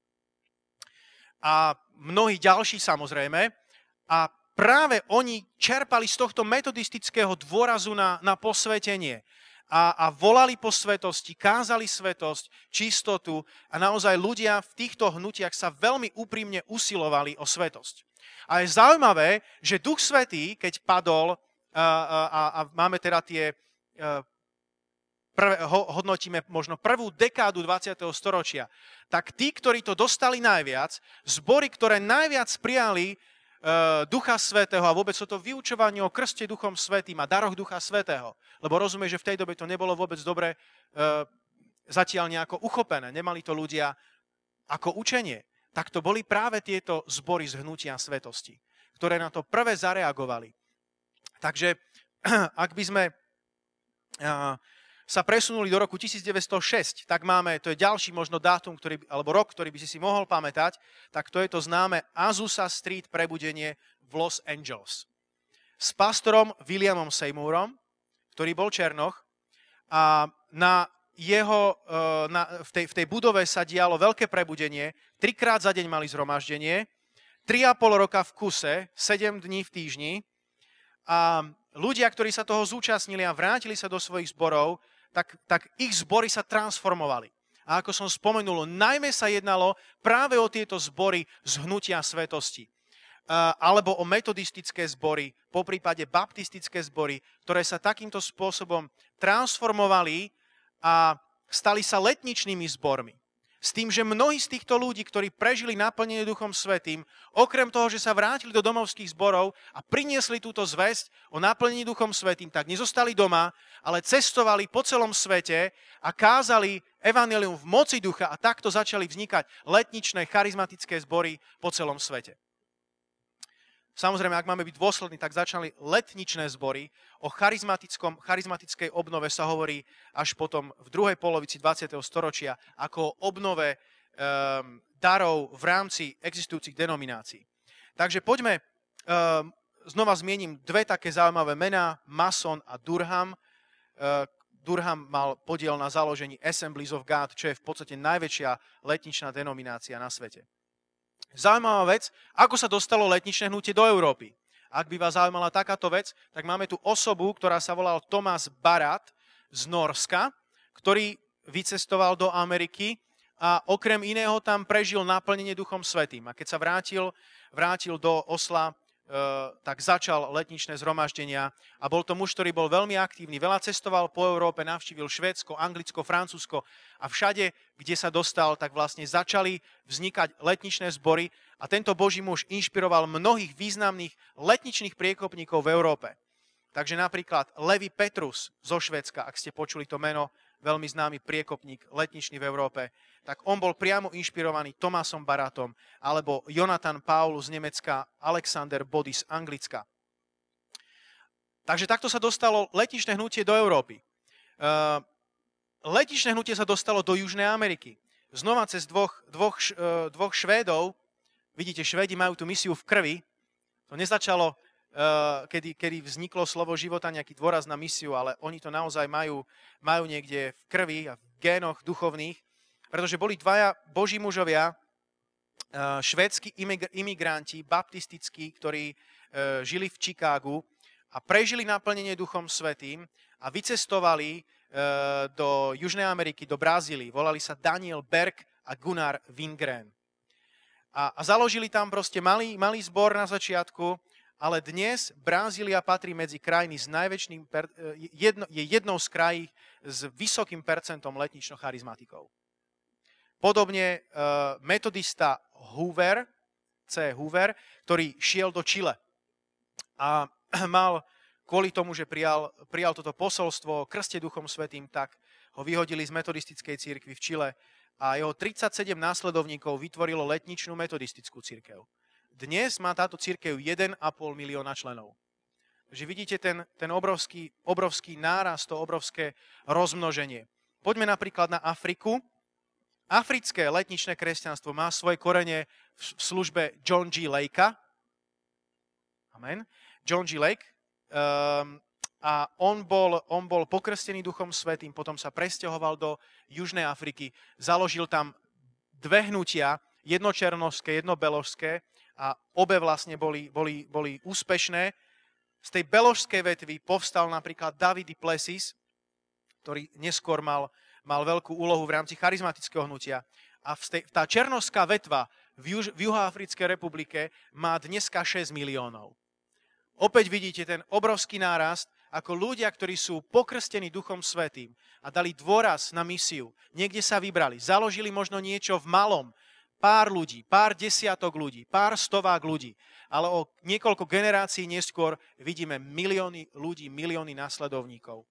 A mnohí ďalší samozrejme. A práve oni čerpali z tohto metodistického dôrazu na posvätenie. A volali po svetosti, kázali svetosť, čistotu a naozaj ľudia v týchto hnutiach sa veľmi úprimne usilovali o svetosť. A je zaujímavé, že Duch Svätý, keď padol a máme teda hodnotíme možno prvú dekádu 20. storočia, tak tí, ktorí to dostali najviac, zbory, ktoré najviac prijali Ducha Svätého a vôbec toto vyučovanie o krste Duchom Svätým a daroch Ducha Svätého, lebo rozumieš, že v tej dobe to nebolo vôbec dobre zatiaľ nejako uchopené, nemali to ľudia ako učenie, tak to boli práve tieto zbory z hnutia svetosti, ktoré na to prvé zareagovali. Takže ak by sme sa presunuli do roku 1906, tak máme, to je ďalší možno dátum, alebo rok, ktorý by si mohol pamätať, tak to je to známe Azusa Street prebudenie v Los Angeles. S pastorom Williamom Seymourom, ktorý bol černoch, a v tej budove sa dialo veľké prebudenie, 3-krát za deň mali zhromaždenie, 3,5 roka v kuse, 7 dní v týždni, a ľudia, ktorí sa toho zúčastnili a vrátili sa do svojich zborov, tak ich zbory sa transformovali. A ako som spomenul, najmä sa jednalo práve o tieto zbory z hnutia svetosti. Alebo o metodistické zbory, poprípade baptistické zbory, ktoré sa takýmto spôsobom transformovali a stali sa letničnými zbormi. S tým, že mnohí z týchto ľudí, ktorí prežili naplnenie Duchom Svätým, okrem toho, že sa vrátili do domovských zborov a priniesli túto zvesť o naplnení Duchom Svätým, tak nezostali doma, ale cestovali po celom svete a kázali evanjelium v moci ducha a takto začali vznikať letničné charizmatické zbory po celom svete. Samozrejme, ak máme byť dôslední, tak začali letničné zbory. O charizmatickej obnove sa hovorí až potom v druhej polovici 20. storočia ako o obnove darov v rámci existujúcich denominácií. Takže poďme, znova zmiením dve také zaujímavé mená, Mason a Durham. Durham mal podiel na založení Assemblies of God, čo je v podstate najväčšia letničná denominácia na svete. Zaujímavá vec, ako sa dostalo letničné hnutie do Európy. Ak by vás zaujímala takáto vec, tak máme tu osobu, ktorá sa volal Thomas Barat z Norska, ktorý vycestoval do Ameriky a okrem iného tam prežil naplnenie Duchom Svätým. A keď sa vrátil do Osla, tak začal letničné zhromaždenia a bol to muž, ktorý bol veľmi aktívny. Veľa cestoval po Európe, navštívil Švédsko, Anglicko, Francúzsko a všade, kde sa dostal, tak vlastne začali vznikať letničné zbory a tento Boží muž inšpiroval mnohých významných letničných priekopníkov v Európe. Takže napríklad Levi Petrus zo Švédska, ak ste počuli to meno, veľmi známy priekopník letničný v Európe, tak on bol priamo inšpirovaný Thomasom Baratom, alebo Jonathan Paul z Nemecka, Alexander Body z Anglicka. Takže takto sa dostalo letničné hnutie do Európy. Letničné hnutie sa dostalo do Južnej Ameriky. Znova cez dvoch Švédov, vidíte, Švédi majú tú misiu v krvi, to nezačalo kedy vzniklo slovo života, nejaký dôraz na misiu, ale oni to naozaj majú niekde v krvi a v génoch duchovných, pretože boli dvaja boží mužovia, švédsky imigranti, baptistickí, ktorí žili v Chicagu a prežili naplnenie Duchom Svätým a vycestovali do Južnej Ameriky, do Brazílii. Volali sa Daniel Berg a Gunnar Wingren. A založili tam proste malý zbor na začiatku, ale dnes Brazília patrí medzi krajiny s najväčšným, je jednou z krajín s vysokým percentom letnično-charizmatikov. Podobne metodista Hoover, Hoover, ktorý šiel do Chile a mal kvôli tomu, že prijal toto posolstvo o krste Duchom Svätým, tak ho vyhodili z metodistickej cirkvi v Chile a jeho 37 následovníkov vytvorilo letničnú metodistickú cirkev. Dnes má táto cirkev 1,5 milióna členov. Takže vidíte ten obrovský nárast, to obrovské rozmnoženie. Poďme napríklad na Afriku. Africké letničné kresťanstvo má svoje korene v službe John G. Lakea. Amen. John G. Lake. A on bol pokrstený Duchom Svätým, potom sa presťahoval do Južnej Afriky, založil tam dve hnutia, jedno černovské, jedno beložské, a obe vlastne boli úspešné. Z tej beložskej vetvy povstal napríklad David du Plessis, ktorý neskôr mal veľkú úlohu v rámci charizmatického hnutia. A tá černovská vetva v Juhoafrickej republike má dneska 6 miliónov. Opäť vidíte ten obrovský nárast, ako ľudia, ktorí sú pokrstení Duchom Svätým a dali dôraz na misiu, niekde sa vybrali, založili možno niečo v malom, pár ľudí, pár desiatok ľudí, pár stovák ľudí, ale o niekoľko generácií neskôr vidíme milióny ľudí, milióny následovníkov.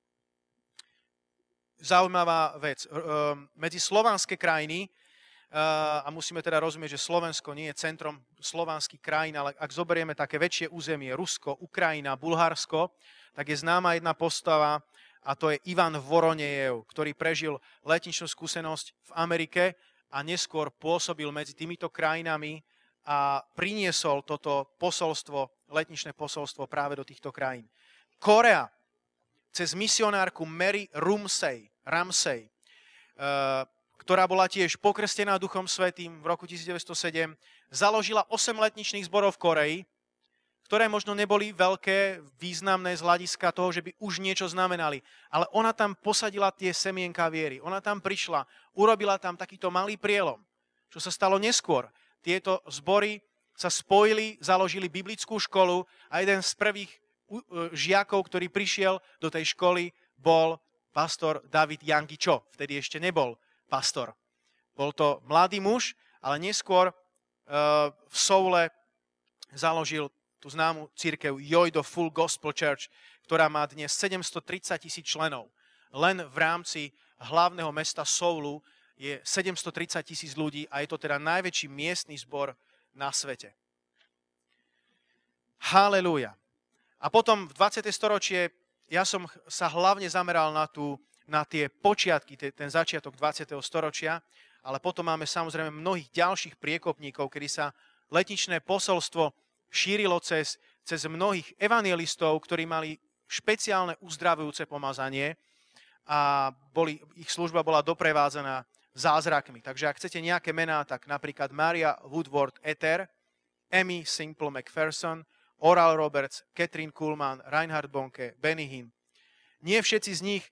Zaujímavá vec. Medzi slovanské krajiny, a musíme teda rozumieť, že Slovensko nie je centrom slovanských krajín, ale ak zoberieme také väčšie územie, Rusko, Ukrajina, Bulharsko, tak je známa jedna postava a to je Ivan Voronejev, ktorý prežil letničnú skúsenosť v Amerike a neskôr pôsobil medzi týmito krajinami a priniesol toto posolstvo, letničné posolstvo práve do týchto krajín. Korea, cez misionárku Mary Ramsey, ktorá bola tiež pokrstená Duchom Svätým v roku 1907, založila 8 letničných zborov v Koreji, ktoré možno neboli veľké, významné z hľadiska toho, že by už niečo znamenali. Ale ona tam posadila tie semienka viery. Ona tam prišla, urobila tam takýto malý prielom. Čo sa stalo neskôr? Tieto zbory sa spojili, založili biblickú školu a jeden z prvých žiakov, ktorý prišiel do tej školy, bol pastor David Yonggi Cho. Vtedy ešte nebol pastor. Bol to mladý muž, ale neskôr v Soule založil tú známu cirkev Yoido Full Gospel Church, ktorá má dnes 730 000 členov. Len v rámci hlavného mesta Soulu je 730 000 ľudí a je to teda najväčší miestny zbor na svete. Halelúja. A potom v 20. storočie ja som sa hlavne zameral na tie počiatky, ten začiatok 20. storočia, ale potom máme samozrejme mnohých ďalších priekopníkov, kedy sa letničné posolstvo šírilo cez mnohých evangelistov, ktorí mali špeciálne uzdravujúce pomazanie a ich služba bola doprevádzaná zázrakmi. Takže ak chcete nejaké mená, tak napríklad Maria Woodward Ether, Emmy Simple McPherson, Oral Roberts, Catherine Kuhlman, Reinhard Bonke, Benny Hinn. Nie všetci z nich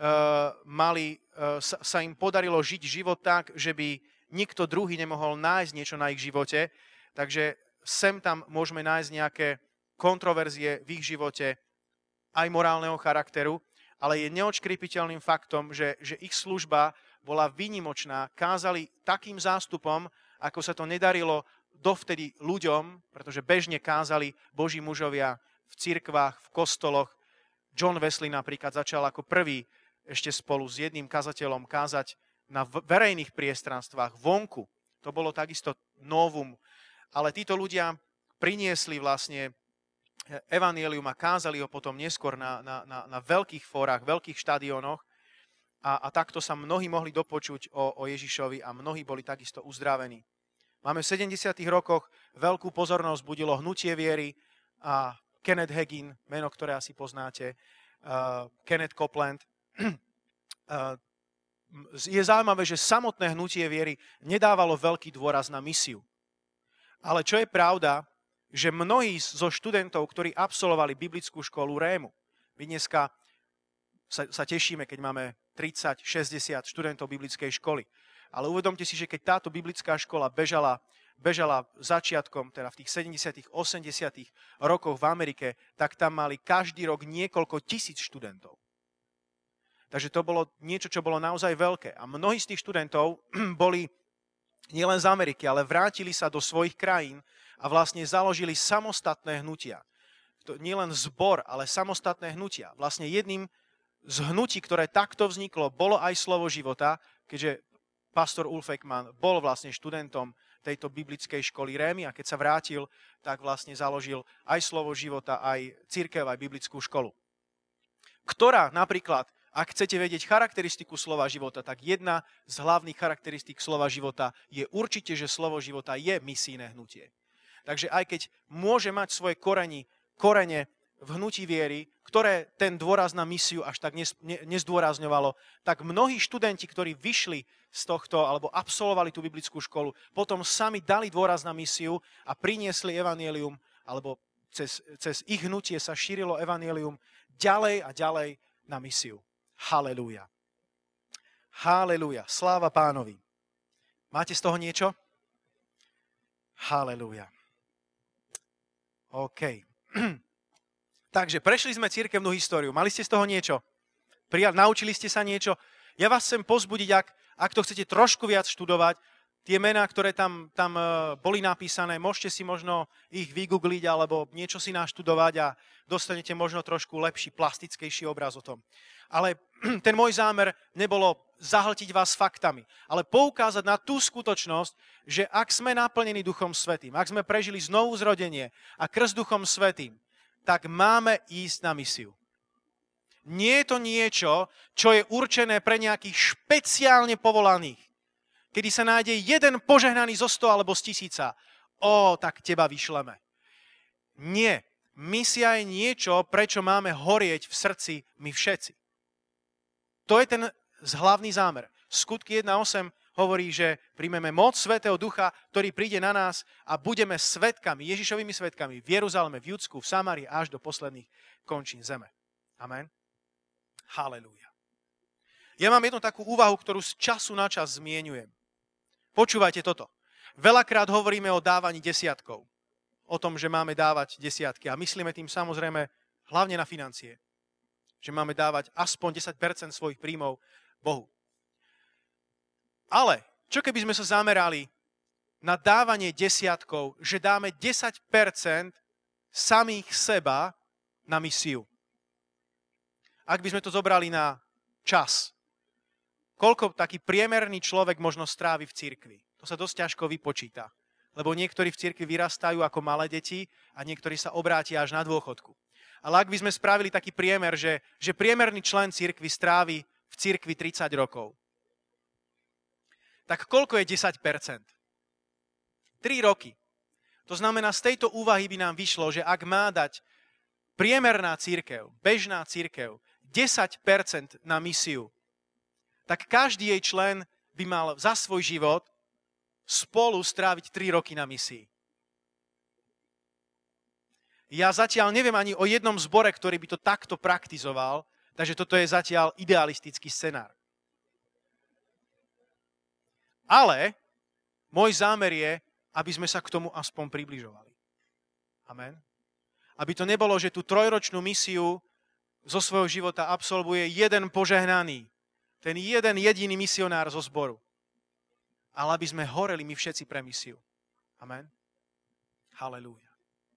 sa im podarilo žiť život tak, že by nikto druhý nemohol nájsť niečo na ich živote, takže sem tam môžeme nájsť nejaké kontroverzie v ich živote aj morálneho charakteru, ale je neodškrípiteľným faktom, že ich služba bola výnimočná. Kázali takým zástupom, ako sa to nedarilo dovtedy ľuďom, pretože bežne kázali Boží mužovia v cirkvách, v kostoloch. John Wesley napríklad začal ako prvý ešte spolu s jedným kazateľom kázať na verejných priestranstvách vonku. To bolo takisto novum. Ale títo ľudia priniesli vlastne evanjelium a kázali ho potom neskôr na veľkých fórach, veľkých štadiónoch a takto sa mnohí mohli dopočuť o Ježišovi a mnohí boli takisto uzdravení. Máme v 70. rokoch veľkú pozornosť budilo hnutie viery a Kenneth Hagin, meno, ktoré asi poznáte, Kenneth Copeland. Je zaujímavé, že samotné hnutie viery nedávalo veľký dôraz na misiu. Ale čo je pravda, že mnohí zo študentov, ktorí absolvovali biblickú školu Rému, my dneska sa tešíme, keď máme 30, 60 študentov biblickej školy. Ale uvedomte si, že keď táto biblická škola bežala začiatkom, teda v tých 70., 80. rokoch v Amerike, tak tam mali každý rok niekoľko tisíc študentov. Takže to bolo niečo, čo bolo naozaj veľké. A mnohí z tých študentov boli nielen z Ameriky, ale vrátili sa do svojich krajín a vlastne založili samostatné hnutia. Nielen zbor, ale samostatné hnutia. Vlastne jedným z hnutí, ktoré takto vzniklo, bolo aj Slovo života, keďže pastor Ulf Ekman bol vlastne študentom tejto biblickej školy Rémy a keď sa vrátil, tak vlastne založil aj Slovo života, aj cirkev, aj biblickú školu. Ktorá napríklad, ak chcete vedieť charakteristiku slova života, tak jedna z hlavných charakteristík slova života je určite, že slovo života je misijné hnutie. Takže aj keď môže mať svoje korene v hnutí viery, ktoré ten dôraz na misiu až tak nezdôrazňovalo, tak mnohí študenti, ktorí vyšli z tohto alebo absolvovali tú biblickú školu, potom sami dali dôraz na misiu a priniesli evanjelium, alebo cez ich hnutie sa šírilo evanjelium ďalej a ďalej na misiu. Halelúja. Halelúja. Sláva Pánovi. Máte z toho niečo? Halelúja. OK. Takže prešli sme cirkevnú históriu. Mali ste z toho niečo? Naučili ste sa niečo? Ja vás chcem pozbudiť, ak to chcete trošku viac študovať, tie mená, ktoré tam boli napísané, môžete si možno ich vygoogliť alebo niečo si naštudovať a dostanete možno trošku lepší, plastickejší obraz o tom. Ale ten môj zámer nebolo zahltiť vás faktami, ale poukázať na tú skutočnosť, že ak sme naplnení Duchom Svätým, ak sme prežili znovu zrodenie a krst Duchom Svätým, tak máme ísť na misiu. Nie je to niečo, čo je určené pre nejakých špeciálne povolaných. Kedy sa nájde jeden požehnaný zo 100 alebo z 1000, tak teba vyšleme. Nie. Misia je niečo, prečo máme horieť v srdci my všetci. To je ten hlavný zámer. Skutky 1.8 hovorí, že príjmeme moc Svätého Ducha, ktorý príde na nás a budeme svedkami, Ježišovými svedkami v Jeruzaleme, v Judsku, v Samárii až do posledných končín zeme. Amen. Halelúja. Ja mám jednu takú úvahu, ktorú z času na čas zmieňujem. Počúvajte toto. Veľakrát hovoríme o dávaní desiatkov. O tom, že máme dávať desiatky. A myslíme tým samozrejme hlavne na financie. Že máme dávať aspoň 10% svojich príjmov Bohu. Ale čo keby sme sa zamerali na dávanie desiatkov, že dáme 10% samých seba na misiu? Ak by sme to zobrali na čas, koľko taký priemerný človek možno strávi v cirkvi? To sa dosť ťažko vypočíta. Lebo niektorí v cirkvi vyrastajú ako malé deti a niektorí sa obrátia až na dôchodku. Ale ak by sme spravili taký priemer, že priemerný člen cirkvi strávi v cirkvi 30 rokov, tak koľko je 10%? 3 roky. To znamená, z tejto úvahy by nám vyšlo, že ak má dať priemerná cirkev, bežná cirkev 10% na misiu, tak každý jej člen by mal za svoj život spolu stráviť 3 roky na misii. Ja zatiaľ neviem ani o jednom zbore, ktorý by to takto praktizoval, takže toto je zatiaľ idealistický scenár. Ale môj zámer je, aby sme sa k tomu aspoň približovali. Amen. Aby to nebolo, že tú 3-ročnú misiu zo svojho života absolvuje jeden požehnaný, ten jeden jediný misionár zo zboru. Ale aby sme horeli my všetci pre misiu. Amen. Halelúja.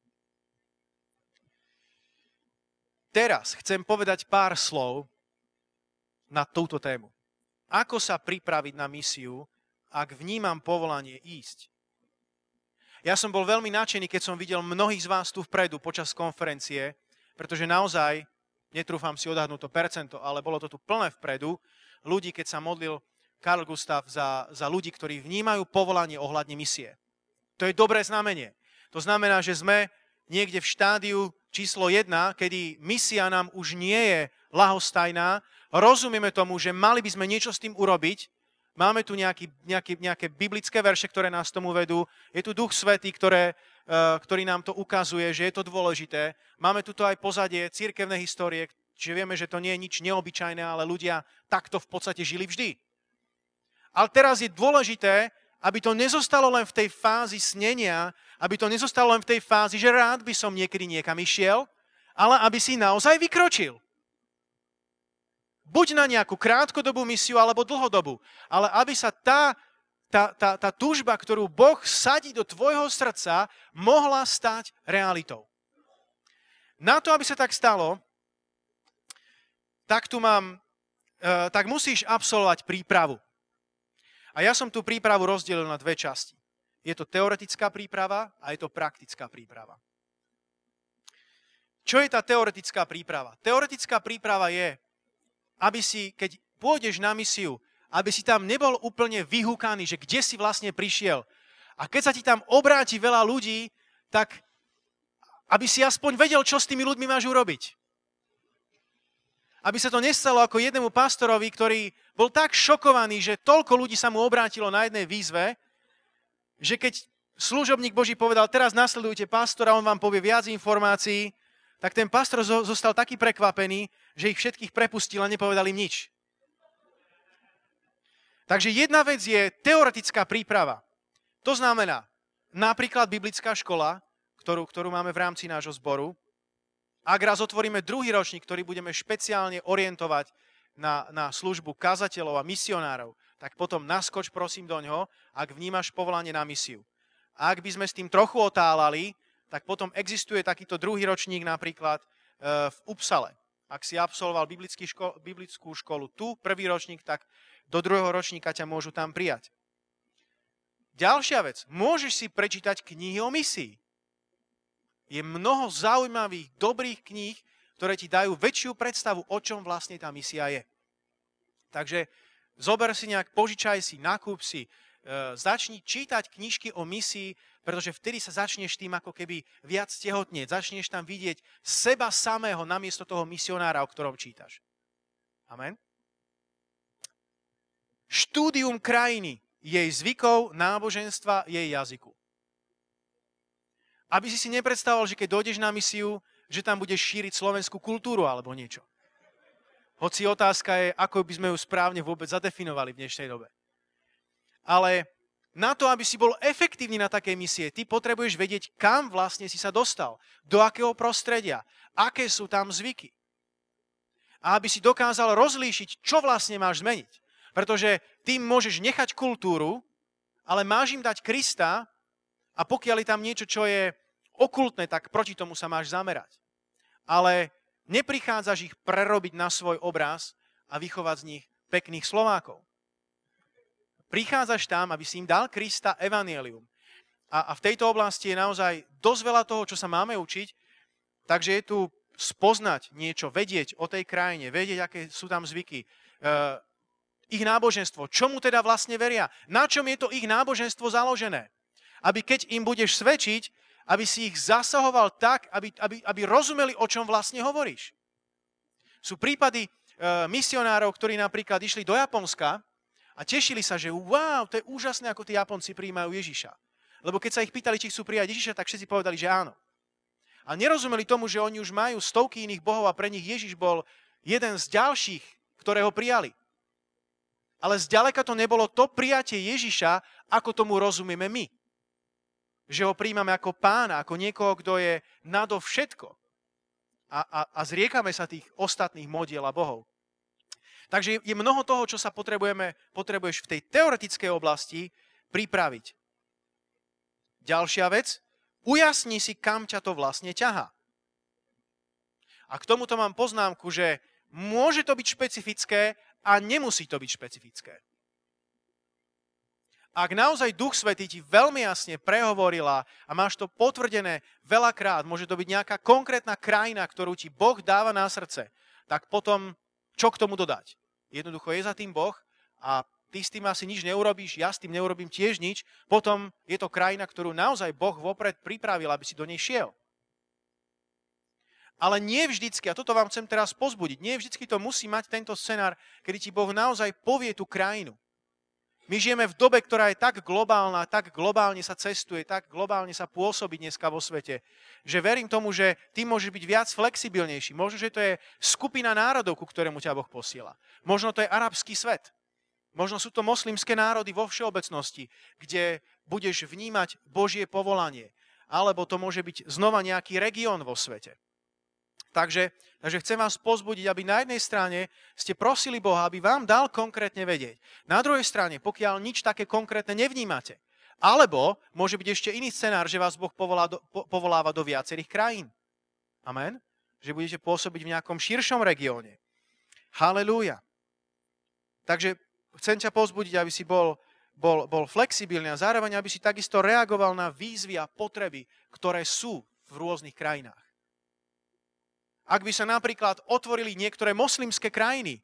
Teraz chcem povedať pár slov na túto tému. Ako sa pripraviť na misiu, ak vnímam povolanie ísť? Ja som bol veľmi nadšený, keď som videl mnohých z vás tu vpredu počas konferencie, pretože naozaj, netrúfam si odhadnúť to percento, ale bolo to tu plné vpredu, ľudí, keď sa modlil Karl Gustav za ľudí, ktorí vnímajú povolanie ohľadne misie. To je dobré znamenie. To znamená, že sme niekde v štádiu, číslo 1, kedy misia nám už nie je ľahostajná, rozumieme tomu, že mali by sme niečo s tým urobiť, máme tu nejaké biblické verše, ktoré nás tomu vedú, je tu Duch Svätý, ktorý nám to ukazuje, že je to dôležité, máme tu aj pozadie cirkevnej histórie, čiže vieme, že to nie je nič neobyčajné, ale ľudia takto v podstate žili vždy. Ale teraz je dôležité, aby to nezostalo len v tej fázi snenia, aby to nezostalo len v tej fázi, že rád by som niekedy niekam išiel, ale aby si naozaj vykročil. Buď na nejakú krátkodobú misiu, alebo dlhodobú. Ale aby sa tá túžba, ktorú Boh sadí do tvojho srdca, mohla stať realitou. Na to, aby sa tak stalo, tak musíš absolvovať prípravu. A ja som tú prípravu rozdelil na dve časti. Je to teoretická príprava a je to praktická príprava. Čo je tá teoretická príprava? Teoretická príprava je, aby si, keď pôjdeš na misiu, aby si tam nebol úplne vyhúkaný, že kde si vlastne prišiel. A keď sa ti tam obráti veľa ľudí, tak aby si aspoň vedel, čo s tými ľuďmi máš urobiť. Aby sa to nestalo ako jednému pastorovi, ktorý bol tak šokovaný, že toľko ľudí sa mu obrátilo na jednej výzve, že keď služobník Boží povedal, teraz nasledujte pastora, on vám povie viac informácií, tak ten pastor zostal taký prekvapený, že ich všetkých prepustil a nepovedal im nič. Takže jedna vec je teoretická príprava. To znamená napríklad biblická škola, ktorú máme v rámci nášho zboru. Ak raz otvoríme druhý ročník, ktorý budeme špeciálne orientovať na službu kazateľov a misionárov, tak potom naskoč prosím do ňoho, ak vnímaš povolanie na misiu. A ak by sme s tým trochu otálali, tak potom existuje takýto druhý ročník napríklad v Upsale. Ak si absolvoval biblickú školu tu, prvý ročník, tak do druhého ročníka ťa môžu tam prijať. Ďalšia vec, môžeš si prečítať knihy o misii. Je mnoho zaujímavých, dobrých kníh, ktoré ti dajú väčšiu predstavu, o čom vlastne tá misia je. Takže zober si nejak, požičaj si, nakúp si, začni čítať knižky o misii, pretože vtedy sa začneš tým ako keby viac tehotnieť. Začneš tam vidieť seba samého namiesto toho misionára, o ktorom čítaš. Amen. Štúdium krajiny, jej zvykov, náboženstva, jej jazyku. Aby si nepredstavoval, že keď dojdeš na misiu, že tam budeš šíriť slovenskú kultúru alebo niečo. Hoci otázka je, ako by sme ju správne vôbec zadefinovali v dnešnej dobe. Ale na to, aby si bol efektívny na takej misie, ty potrebuješ vedieť, kam vlastne si sa dostal, do akého prostredia, aké sú tam zvyky. A aby si dokázal rozlíšiť, čo vlastne máš zmeniť. Pretože ty môžeš nechať kultúru, ale máš im dať Krista. A pokiaľ je tam niečo, čo je okultné, tak proti tomu sa máš zamerať. Ale neprichádzaš ich prerobiť na svoj obraz a vychovať z nich pekných Slovákov. Prichádzaš tam, aby si im dal Krista evanjelium. A v tejto oblasti je naozaj dosť veľa toho, čo sa máme učiť, takže je tu spoznať niečo, vedieť o tej krajine, vedieť, aké sú tam zvyky, ich náboženstvo, čomu teda vlastne veria, na čom je to ich náboženstvo založené. Aby keď im budeš svedčiť, aby si ich zasahoval tak, aby rozumeli, o čom vlastne hovoríš. Sú prípady misionárov, ktorí napríklad išli do Japonska a tešili sa, že wow, to je úžasné, ako tí Japonci prijímajú Ježiša. Lebo keď sa ich pýtali, či chcú prijať Ježiša, tak všetci povedali, že áno. A nerozumeli tomu, že oni už majú stovky iných bohov a pre nich Ježiš bol jeden z ďalších, ktorého prijali. Ale zďaleka to nebolo to prijatie Ježiša, ako tomu rozumieme my. Že ho príjmame ako pána, ako niekoho, kto je nado všetko. A zriekame sa tých ostatných modiel a bohov. Takže je mnoho toho, čo sa potrebuješ v tej teoretickej oblasti pripraviť. Ďalšia vec, ujasni si, kam ťa to vlastne ťahá. A k tomuto mám poznámku, že môže to byť špecifické a nemusí to byť špecifické. Ak naozaj Duch Svätý ti veľmi jasne prehovorila a máš to potvrdené veľakrát, môže to byť nejaká konkrétna krajina, ktorú ti Boh dáva na srdce, tak potom čo k tomu dodať? Jednoducho je za tým Boh a ty s tým asi nič neurobíš, ja s tým neurobím tiež nič, potom je to krajina, ktorú naozaj Boh vopred pripravil, aby si do nej šiel. Ale nie vždycky, a toto vám chcem teraz pozbudiť, nie vždycky to musí mať tento scenár, kedy ti Boh naozaj povie tú krajinu. My žijeme v dobe, ktorá je tak globálna, tak globálne sa cestuje, tak globálne sa pôsobí dneska vo svete, že verím tomu, že ty môžeš byť viac flexibilnejší. Možno, že to je skupina národov, ku ktorému ťa Boh posiela. Možno to je arabský svet. Možno sú to moslimské národy vo všeobecnosti, kde budeš vnímať Božie povolanie. Alebo to môže byť znova nejaký región vo svete. Takže chcem vás pozbudiť, aby na jednej strane ste prosili Boha, aby vám dal konkrétne vedieť. Na druhej strane, pokiaľ nič také konkrétne nevnímate, alebo môže byť ešte iný scenár, že vás Boh povoláva do viacerých krajín. Amen? Že budete pôsobiť v nejakom širšom regióne. Halelúja. Takže chcem ťa pozbudiť, aby si bol flexibilný a zároveň, aby si takisto reagoval na výzvy a potreby, ktoré sú v rôznych krajinách. Ak by sa napríklad otvorili niektoré moslimské krajiny,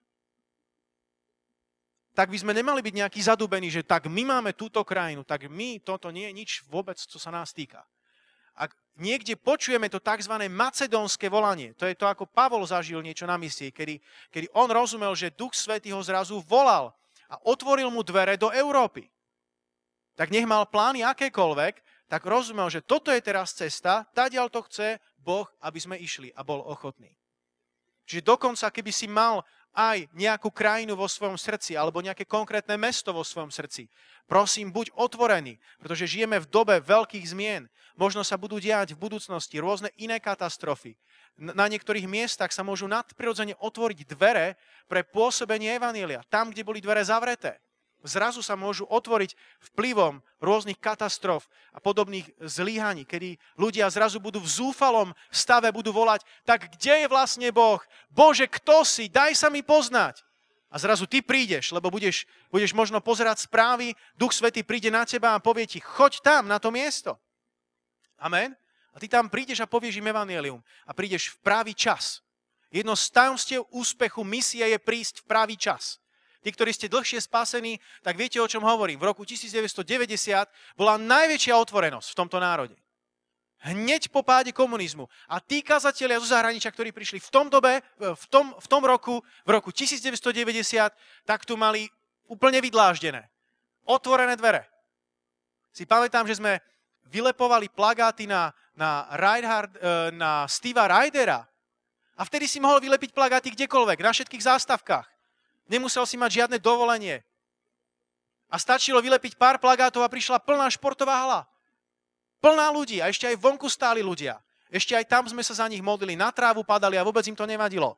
tak by sme nemali byť nejakí zadúbení, že tak my máme túto krajinu, tak toto nie je nič vôbec, čo sa nás týka. Ak niekde počujeme to tzv. Macedónske volanie, to je to, ako Pavol zažil niečo na misii, kedy on rozumel, že Duch Svätý ho zrazu volal a otvoril mu dvere do Európy. Tak nech mal plány akékoľvek, tak rozumel, že toto je teraz cesta, tadiaľ to chce Boh, aby sme išli a bol ochotný. Čiže dokonca, keby si mal aj nejakú krajinu vo svojom srdci alebo nejaké konkrétne mesto vo svojom srdci, prosím, buď otvorený, pretože žijeme v dobe veľkých zmien. Možno sa budú diať v budúcnosti rôzne iné katastrofy. Na niektorých miestach sa môžu nadprirodzene otvoriť dvere pre pôsobenie evanjelia. Tam, kde boli dvere zavreté. Zrazu sa môžu otvoriť vplyvom rôznych katastrof a podobných zlyhaní, kedy ľudia zrazu budú v zúfalom stave, budú volať, tak kde je vlastne Boh? Bože, kto si? Daj sa mi poznať. A zrazu ty prídeš, lebo budeš možno pozerať správy, Duch Svätý príde na teba a povie ti, choď tam na to miesto. Amen? A ty tam prídeš a povieš im evanjelium a prídeš v pravý čas. Jedno z tajomstiev úspechu misie je prísť v pravý čas. Tí, ktorí ste dlhšie spasení, tak viete, o čom hovorím. V roku 1990 bola najväčšia otvorenosť v tomto národe. Hneď po páde komunizmu. A tí kazatelia zo zahraničia, ktorí prišli v tom roku, v roku 1990, tak tu mali úplne vydláždené. Otvorené dvere. Si pamätám, že sme vylepovali plagáty na Steva Rydera. A vtedy si mohol vylepiť plagáty kdekoľvek, na všetkých zástavkách. Nemusel si mať žiadne dovolenie. A stačilo vylepiť pár plagátov a prišla plná športová hala. Plná ľudí a ešte aj vonku stáli ľudia. Ešte aj tam sme sa za nich modlili, na trávu padali a vôbec im to nevadilo.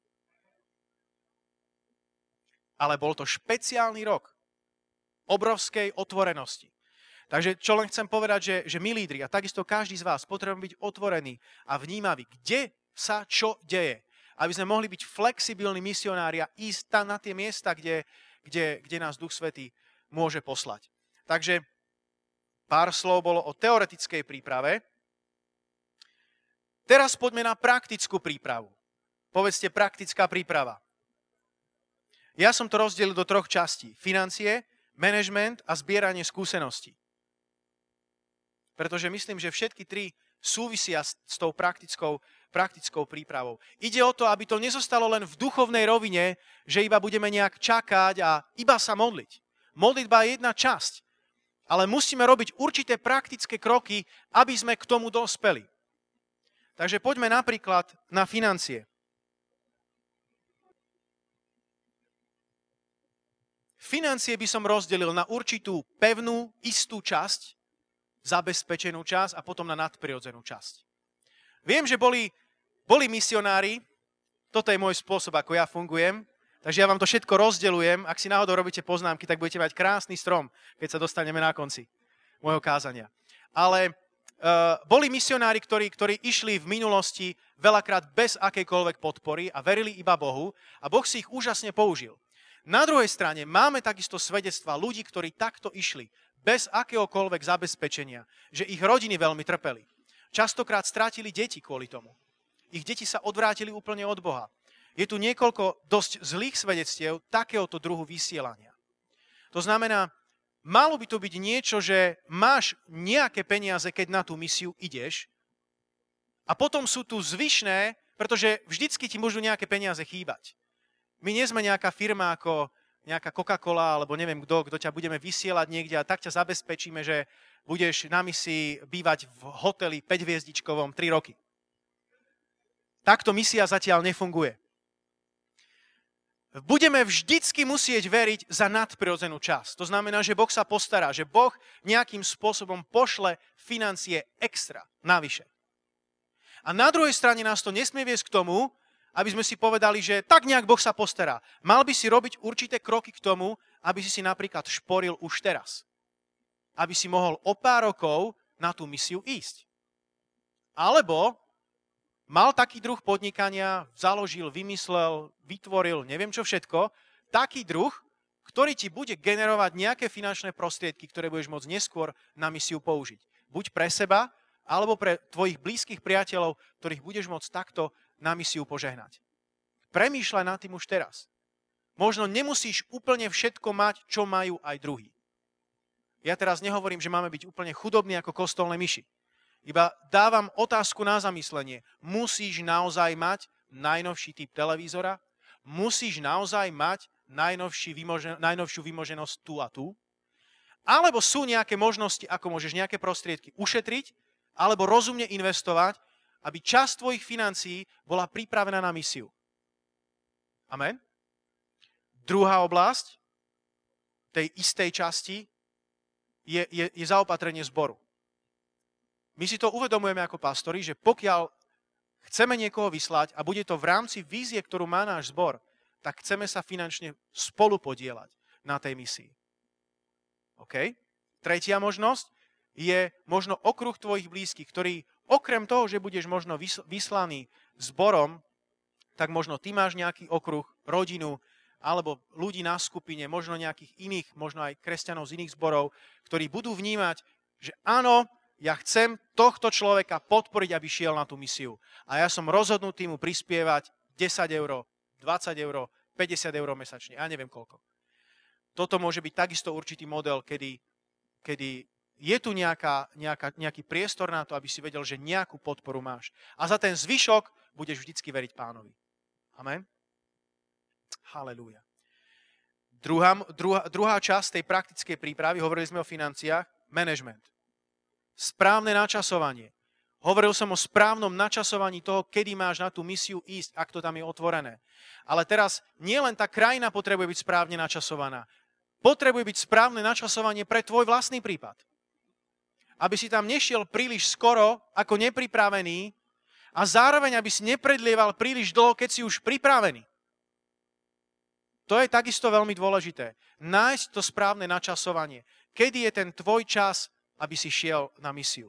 Ale bol to špeciálny rok obrovskej otvorenosti. Takže čo len chcem povedať, že my lídri a takisto každý z vás potrebujeme byť otvorení a vnímaví, kde sa čo deje. Aby sme mohli byť flexibilní misionári a ísť tam na tie miesta, kde nás Duch Svätý môže poslať. Takže pár slov bolo o teoretickej príprave. Teraz poďme na praktickú prípravu. Povedzte praktická príprava. Ja som to rozdelil do 3 častí. Financie, management a zbieranie skúseností. Pretože myslím, že všetky 3 súvisia s tou praktickou prípravou. Ide o to, aby to nezostalo len v duchovnej rovine, že iba budeme nejak čakať a iba sa modliť. Modlitba je jedna časť, ale musíme robiť určité praktické kroky, aby sme k tomu dospeli. Takže poďme napríklad na financie. Financie by som rozdelil na určitú pevnú, istú časť, zabezpečenú časť a potom na nadprirodzenú časť. Viem, že boli misionári, toto je môj spôsob, ako ja fungujem, takže ja vám to všetko rozdeľujem. Ak si náhodou robíte poznámky, tak budete mať krásny strom, keď sa dostaneme na konci môjho kázania. Ale boli misionári, ktorí išli v minulosti veľakrát bez akejkoľvek podpory a verili iba Bohu a Boh si ich úžasne použil. Na druhej strane máme takisto svedectvá ľudí, ktorí takto išli bez akéhokoľvek zabezpečenia, že ich rodiny veľmi trpeli. Častokrát strátili deti kvôli tomu. Ich deti sa odvrátili úplne od Boha. Je tu niekoľko dosť zlých svedectiev takéhoto druhu vysielania. To znamená, malo by to byť niečo, že máš nejaké peniaze, keď na tú misiu ideš, a potom sú tu zvyšné pretože vždycky ti môžu nejaké peniaze chýbať. My nie sme nejaká firma ako nejaká Coca-Cola, alebo neviem kto ťa budeme vysielať niekde a tak ťa zabezpečíme, že budeš na misii bývať v hoteli 5-hviezdičkovom 3 roky. Takto misia zatiaľ nefunguje. Budeme vždycky musieť veriť za nadprirodzenú časť. To znamená, že Boh sa postará, že Boh nejakým spôsobom pošle financie extra, navyše. A na druhej strane nás to nesmie viesť k tomu, aby sme si povedali, že tak nejak Boh sa postará. Mal by si robiť určité kroky k tomu, aby si napríklad šporil už teraz. Aby si mohol o pár rokov na tú misiu ísť. Alebo mal taký druh podnikania, založil, vymyslel, vytvoril, neviem čo všetko, taký druh, ktorý ti bude generovať nejaké finančné prostriedky, ktoré budeš môcť neskôr na misiu použiť. Buď pre seba, alebo pre tvojich blízkych priateľov, ktorých budeš môcť takto na misiu požehnať. Premýšľaj nad tým už teraz. Možno nemusíš úplne všetko mať, čo majú aj druhí. Ja teraz nehovorím, že máme byť úplne chudobní ako kostolné myši. Iba dávam otázku na zamyslenie. Musíš naozaj mať najnovší typ televízora? Musíš naozaj mať najnovšiu vymoženosť tu a tu? Alebo sú nejaké možnosti, ako môžeš nejaké prostriedky ušetriť, alebo rozumne investovať, aby časť tvojich financií bola pripravená na misiu. Amen? Druhá oblasť tej istej časti je zaopatrenie zboru. My si to uvedomujeme ako pastori, že pokiaľ chceme niekoho vyslať a bude to v rámci vízie, ktorú má náš zbor, tak chceme sa finančne spolu podieľať na tej misii. OK? Tretia možnosť je možno okruh tvojich blízkych, ktorý okrem toho, že budeš možno vyslaný zborom, tak možno ty máš nejaký okruh, rodinu, alebo ľudí na skupine, možno nejakých iných, možno aj kresťanov z iných zborov, ktorí budú vnímať, že áno, ja chcem tohto človeka podporiť, aby šiel na tú misiu. A ja som rozhodnutý mu prispievať 10 eur, 20 eur, 50 eur mesačne, ja neviem koľko. Toto môže byť takisto určitý model, kedy je tu nejaký priestor na to, aby si vedel, že nejakú podporu máš. A za ten zvyšok budeš vždycky veriť Pánovi. Amen? Halelúja. Druhá časť tej praktickej prípravy, hovorili sme o financiách, management. Správne načasovanie. Hovoril som o správnom načasovaní toho, kedy máš na tú misiu ísť, ak to tam je otvorené. Ale teraz nielen tá krajina potrebuje byť správne načasovaná. Potrebuje byť správne načasovanie pre tvoj vlastný prípad. Aby si tam nešiel príliš skoro, ako nepripravený, a zároveň, aby si nepredlieval príliš dlho, keď si už pripravený. To je takisto veľmi dôležité. Nájsť to správne načasovanie. Kedy je ten tvoj čas, aby si šiel na misiu.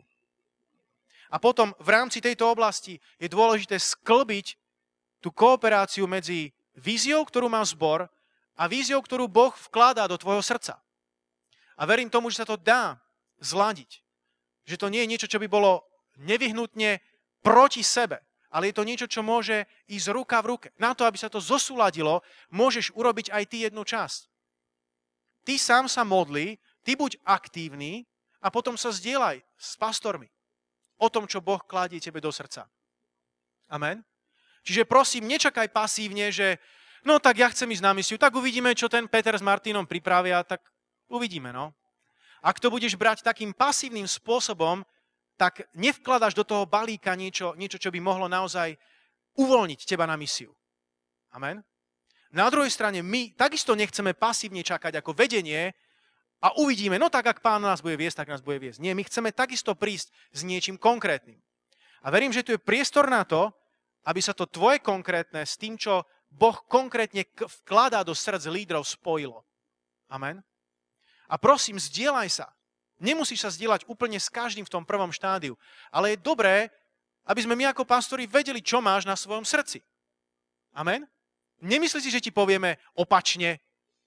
A potom v rámci tejto oblasti je dôležité sklbiť tú kooperáciu medzi víziou, ktorú má zbor, a víziou, ktorú Boh vkladá do tvojho srdca. A verím tomu, že sa to dá zladiť. Že to nie je niečo, čo by bolo nevyhnutne proti sebe, ale je to niečo, čo môže ísť ruka v ruke. Na to, aby sa to zosúladilo, môžeš urobiť aj ty jednu časť. Ty sám sa modli, ty buď aktívny a potom sa zdieľaj s pastormi o tom, čo Boh kladie tebe do srdca. Amen? Čiže prosím, nečakaj pasívne, že no tak ja chcem ísť na misiu, tak uvidíme, čo ten Peter s Martinom pripravia, tak uvidíme, no. Ak to budeš brať takým pasívnym spôsobom, tak nevkladaš do toho balíka niečo, čo by mohlo naozaj uvoľniť teba na misiu. Amen? Na druhej strane, my takisto nechceme pasívne čakať ako vedenie a uvidíme, no tak, ak Pán nás bude viesť, tak nás bude viesť. Nie, my chceme takisto prísť s niečím konkrétnym. A verím, že tu je priestor na to, aby sa to tvoje konkrétne s tým, čo Boh konkrétne vkladá do srdc lídrov, spojilo. Amen? A prosím, zdieľaj sa. Nemusíš sa zdieľať úplne s každým v tom prvom štádiu, ale je dobré, aby sme my ako pastori vedeli, čo máš na svojom srdci. Amen? Nemyslí si, že ti povieme opačne.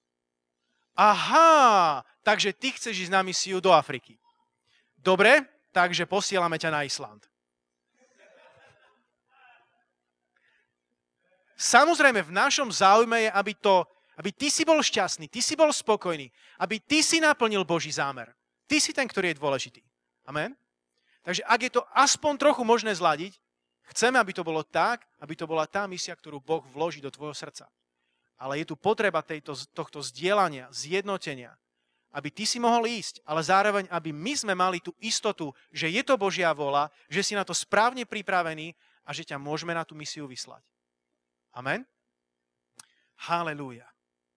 Aha, takže ty chceš ísť na misiu do Afriky. Dobre, takže posielame ťa na Island. Samozrejme, v našom záujme je, aby ty si bol šťastný, ty si bol spokojný, aby ty si naplnil Boží zámer. Ty si ten, ktorý je dôležitý. Amen? Takže ak je to aspoň trochu možné zladiť, Chceme, aby to bolo tak, aby to bola tá misia, ktorú Boh vloží do tvojho srdca. Ale je tu potreba tohto zdieľania, zjednotenia, aby ty si mohol ísť, ale zároveň, aby my sme mali tú istotu, že je to Božia vôľa, že si na to správne pripravený a že ťa môžeme na tú misiu vyslať. Amen? Halelúja.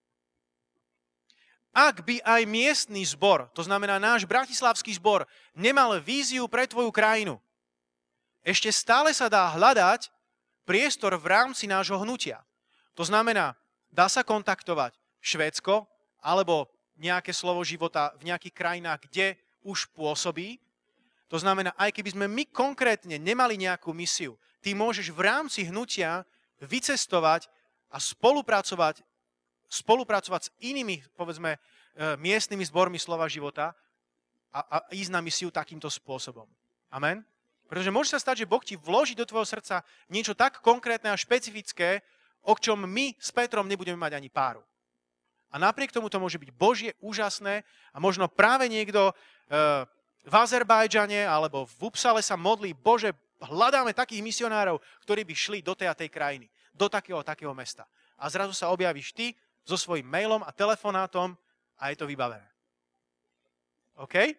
Ak by aj miestny zbor, to znamená náš bratislavský zbor, nemal víziu pre tvoju krajinu, ešte stále sa dá hľadať priestor v rámci nášho hnutia. To znamená, dá sa kontaktovať Švédsko alebo nejaké slovo života v nejakých krajinách, kde už pôsobí. To znamená, aj keby sme my konkrétne nemali nejakú misiu, ty môžeš v rámci hnutia vycestovať a spolupracovať s inými, povedzme, miestnymi zbormi slova života a ísť na misiu takýmto spôsobom. Amen? Pretože môže sa stať, že Boh ti vloží do tvojho srdca niečo tak konkrétne a špecifické, o čom my s Petrom nebudeme mať ani páru. A napriek tomu to môže byť Božie, úžasné a možno práve niekto v Azerbajdžane alebo v Upsale sa modlí, Bože, hľadáme takých misionárov, ktorí by šli do tej a tej krajiny, do takého mesta. A zrazu sa objavíš ty so svojím mailom a telefonátom a je to vybavené. OK?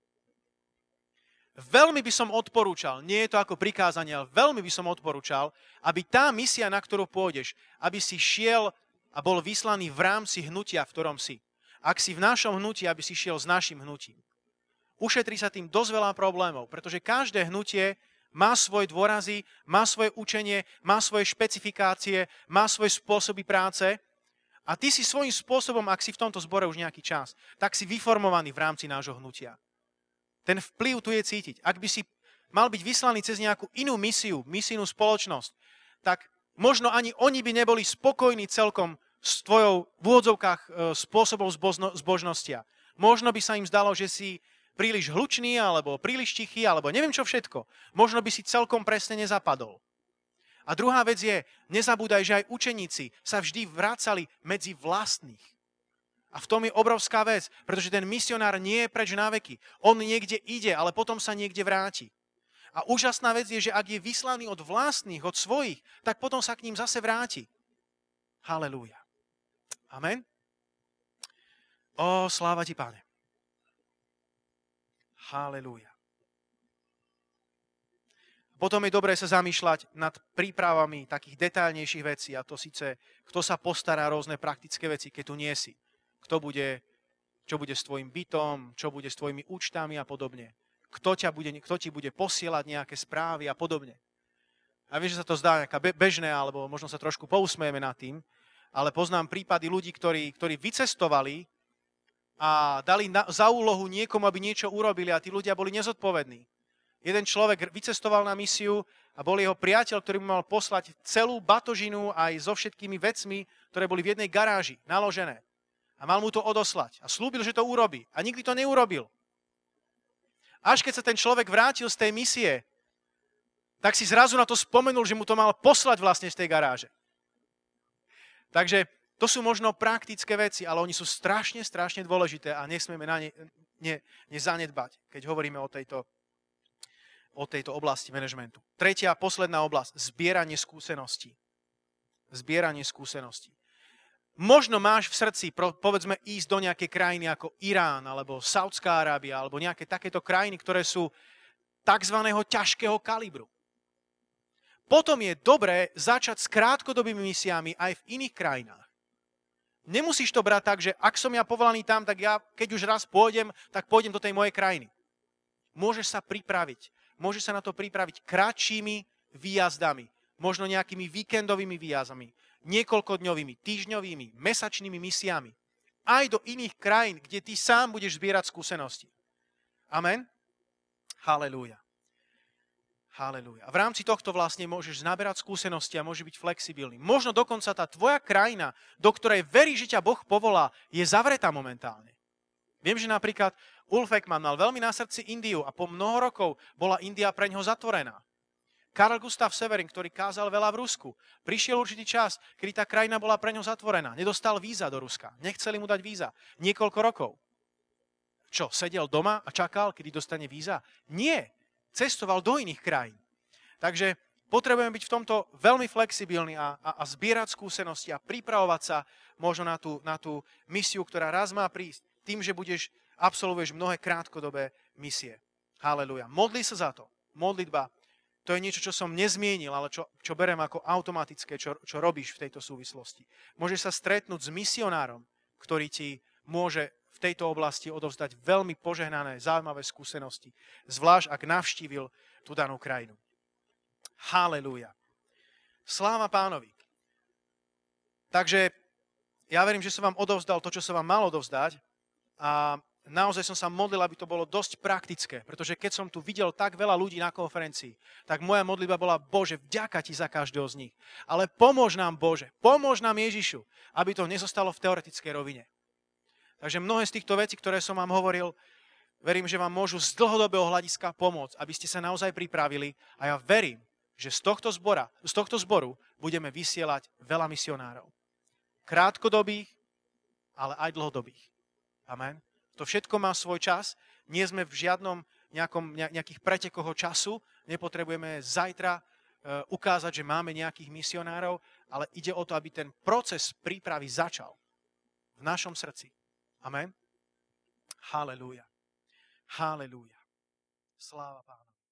Veľmi by som odporúčal, nie je to ako prikázanie, ale veľmi by som odporúčal, aby tá misia, na ktorú pôjdeš, aby si šiel a bol vyslaný v rámci hnutia, v ktorom si. Ak si v našom hnutí, aby si šiel s našim hnutím. Ušetrí sa tým dosť veľa problémov, pretože každé hnutie má svoje dôrazy, má svoje učenie, má svoje špecifikácie, má svoje spôsoby práce a ty si svojím spôsobom, ak si v tomto zbore už nejaký čas, tak si vyformovaný v rámci nášho hnutia. Ten vplyv tu je cítiť. Ak by si mal byť vyslaný cez nejakú inú misiu, misijnú spoločnosť, tak možno ani oni by neboli spokojní celkom s tvojou v úvodzovkách spôsobom zbožnostia. Možno by sa im zdalo, že si príliš hlučný, alebo príliš tichý, alebo neviem čo všetko. Možno by si celkom presne nezapadol. A druhá vec je, nezabúdaj, že aj učeníci sa vždy vracali medzi vlastných. A v tom je obrovská vec, pretože ten misionár nie je preč na veky. On niekde ide, ale potom sa niekde vráti. A úžasná vec je, že ak je vyslaný od vlastných, od svojich, tak potom sa k ním zase vráti. Halelúja. Amen. Ó, sláva ti, Pane. Halelúja. Potom je dobré sa zamýšľať nad prípravami takých detailnejších vecí, a to síce, kto sa postará rôzne praktické veci, keď tu nie si. Čo bude s tvojim bytom, čo bude s tvojimi účtami a podobne. Kto ti bude posielať nejaké správy a podobne. A viem, že sa to zdá nejaká bežné, alebo možno sa trošku pousmejeme nad tým, ale poznám prípady ľudí, ktorí vycestovali a dali za úlohu niekomu, aby niečo urobili a tí ľudia boli nezodpovední. Jeden človek vycestoval na misiu a bol jeho priateľ, ktorý mu mal poslať celú batožinu aj so všetkými vecmi, ktoré boli v jednej garáži naložené. A mal mu to odoslať. A slúbil, že to urobí. A nikdy to neurobil. Až keď sa ten človek vrátil z tej misie, tak si zrazu na to spomenul, že mu to mal poslať vlastne z tej garáže. Takže to sú možno praktické veci, ale oni sú strašne dôležité a nesmieme na ne zanedbať, keď hovoríme o tejto oblasti manažmentu. Tretia a posledná oblasť, zbieranie skúseností. Zbieranie skúseností. Možno máš v srdci, povedzme, ísť do nejakej krajiny ako Irán, alebo Saudská Arábia, alebo nejaké takéto krajiny, ktoré sú takzvaného ťažkého kalibru. Potom je dobré začať s krátkodobými misiami aj v iných krajinách. Nemusíš to brať tak, že ak som ja povolaný tam, tak ja, keď už raz pôjdem, tak pôjdem do tej mojej krajiny. Môžeš sa pripraviť. Môžeš sa na to pripraviť kratšími výjazdami, možno nejakými víkendovými výjazdami, niekoľkodňovými, týždňovými, mesačnými misiami. Aj do iných krajín, kde ty sám budeš zbierať skúsenosti. Amen? Halelúja. Halelúja. A v rámci tohto vlastne môžeš naberať skúsenosti a môže byť flexibilný. Možno dokonca tá tvoja krajina, do ktorej veríš, že ťa Boh povolá, je zavretá momentálne. Viem, že napríklad Ulf Ekman mal veľmi na srdci Indiu a po mnoho rokov bola India pre ňoho zatvorená. Karl Gustav Severin, ktorý kázal veľa v Rusku, prišiel určitý čas, kedy tá krajina bola pre ňo zatvorená. Nedostal víza do Ruska. Nechceli mu dať víza. Niekoľko rokov. Čo, sedel doma a čakal, kedy dostane víza? Nie. Cestoval do iných krajín. Takže Potrebujeme byť v tomto veľmi flexibilní a zbierať skúsenosti a pripravovať sa možno na tú misiu, ktorá raz má prísť, tým, že absolvuješ mnohé krátkodobé misie. Haleluja. Modli sa za to. Modlitba. To je niečo, čo som nezmienil, ale čo berem ako automatické, čo robíš v tejto súvislosti. Môžeš sa stretnúť s misionárom, ktorý ti môže v tejto oblasti odovzdať veľmi požehnané, zaujímavé skúsenosti. Zvlášť, ak navštívil tú danú krajinu. Halelúja. Sláva Pánovi. Takže ja verím, že som vám odovzdal to, čo som vám mal odovzdať a naozaj som sa modlil, aby to bolo dosť praktické, pretože keď som tu videl tak veľa ľudí na konferencii, tak moja modlitba bola: Bože, vďaka ti za každého z nich. Ale pomôž nám, Bože, pomôž nám, Ježišu, aby to nezostalo v teoretickej rovine. Takže mnohé z týchto vecí, ktoré som vám hovoril, verím, že vám môžu z dlhodobého hľadiska pomôcť, aby ste sa naozaj pripravili, a ja verím, že z tohto zboru budeme vysielať veľa misionárov. Krátkodobých, ale aj dlhodobých. Amen. To všetko má svoj čas. Nie sme v žiadnom nejakých pretekoch času. Nepotrebujeme zajtra ukázať, že máme nejakých misionárov, ale ide o to, aby ten proces prípravy začal v našom srdci. Amen. Halelúja. Halelúja. Sláva Pánu.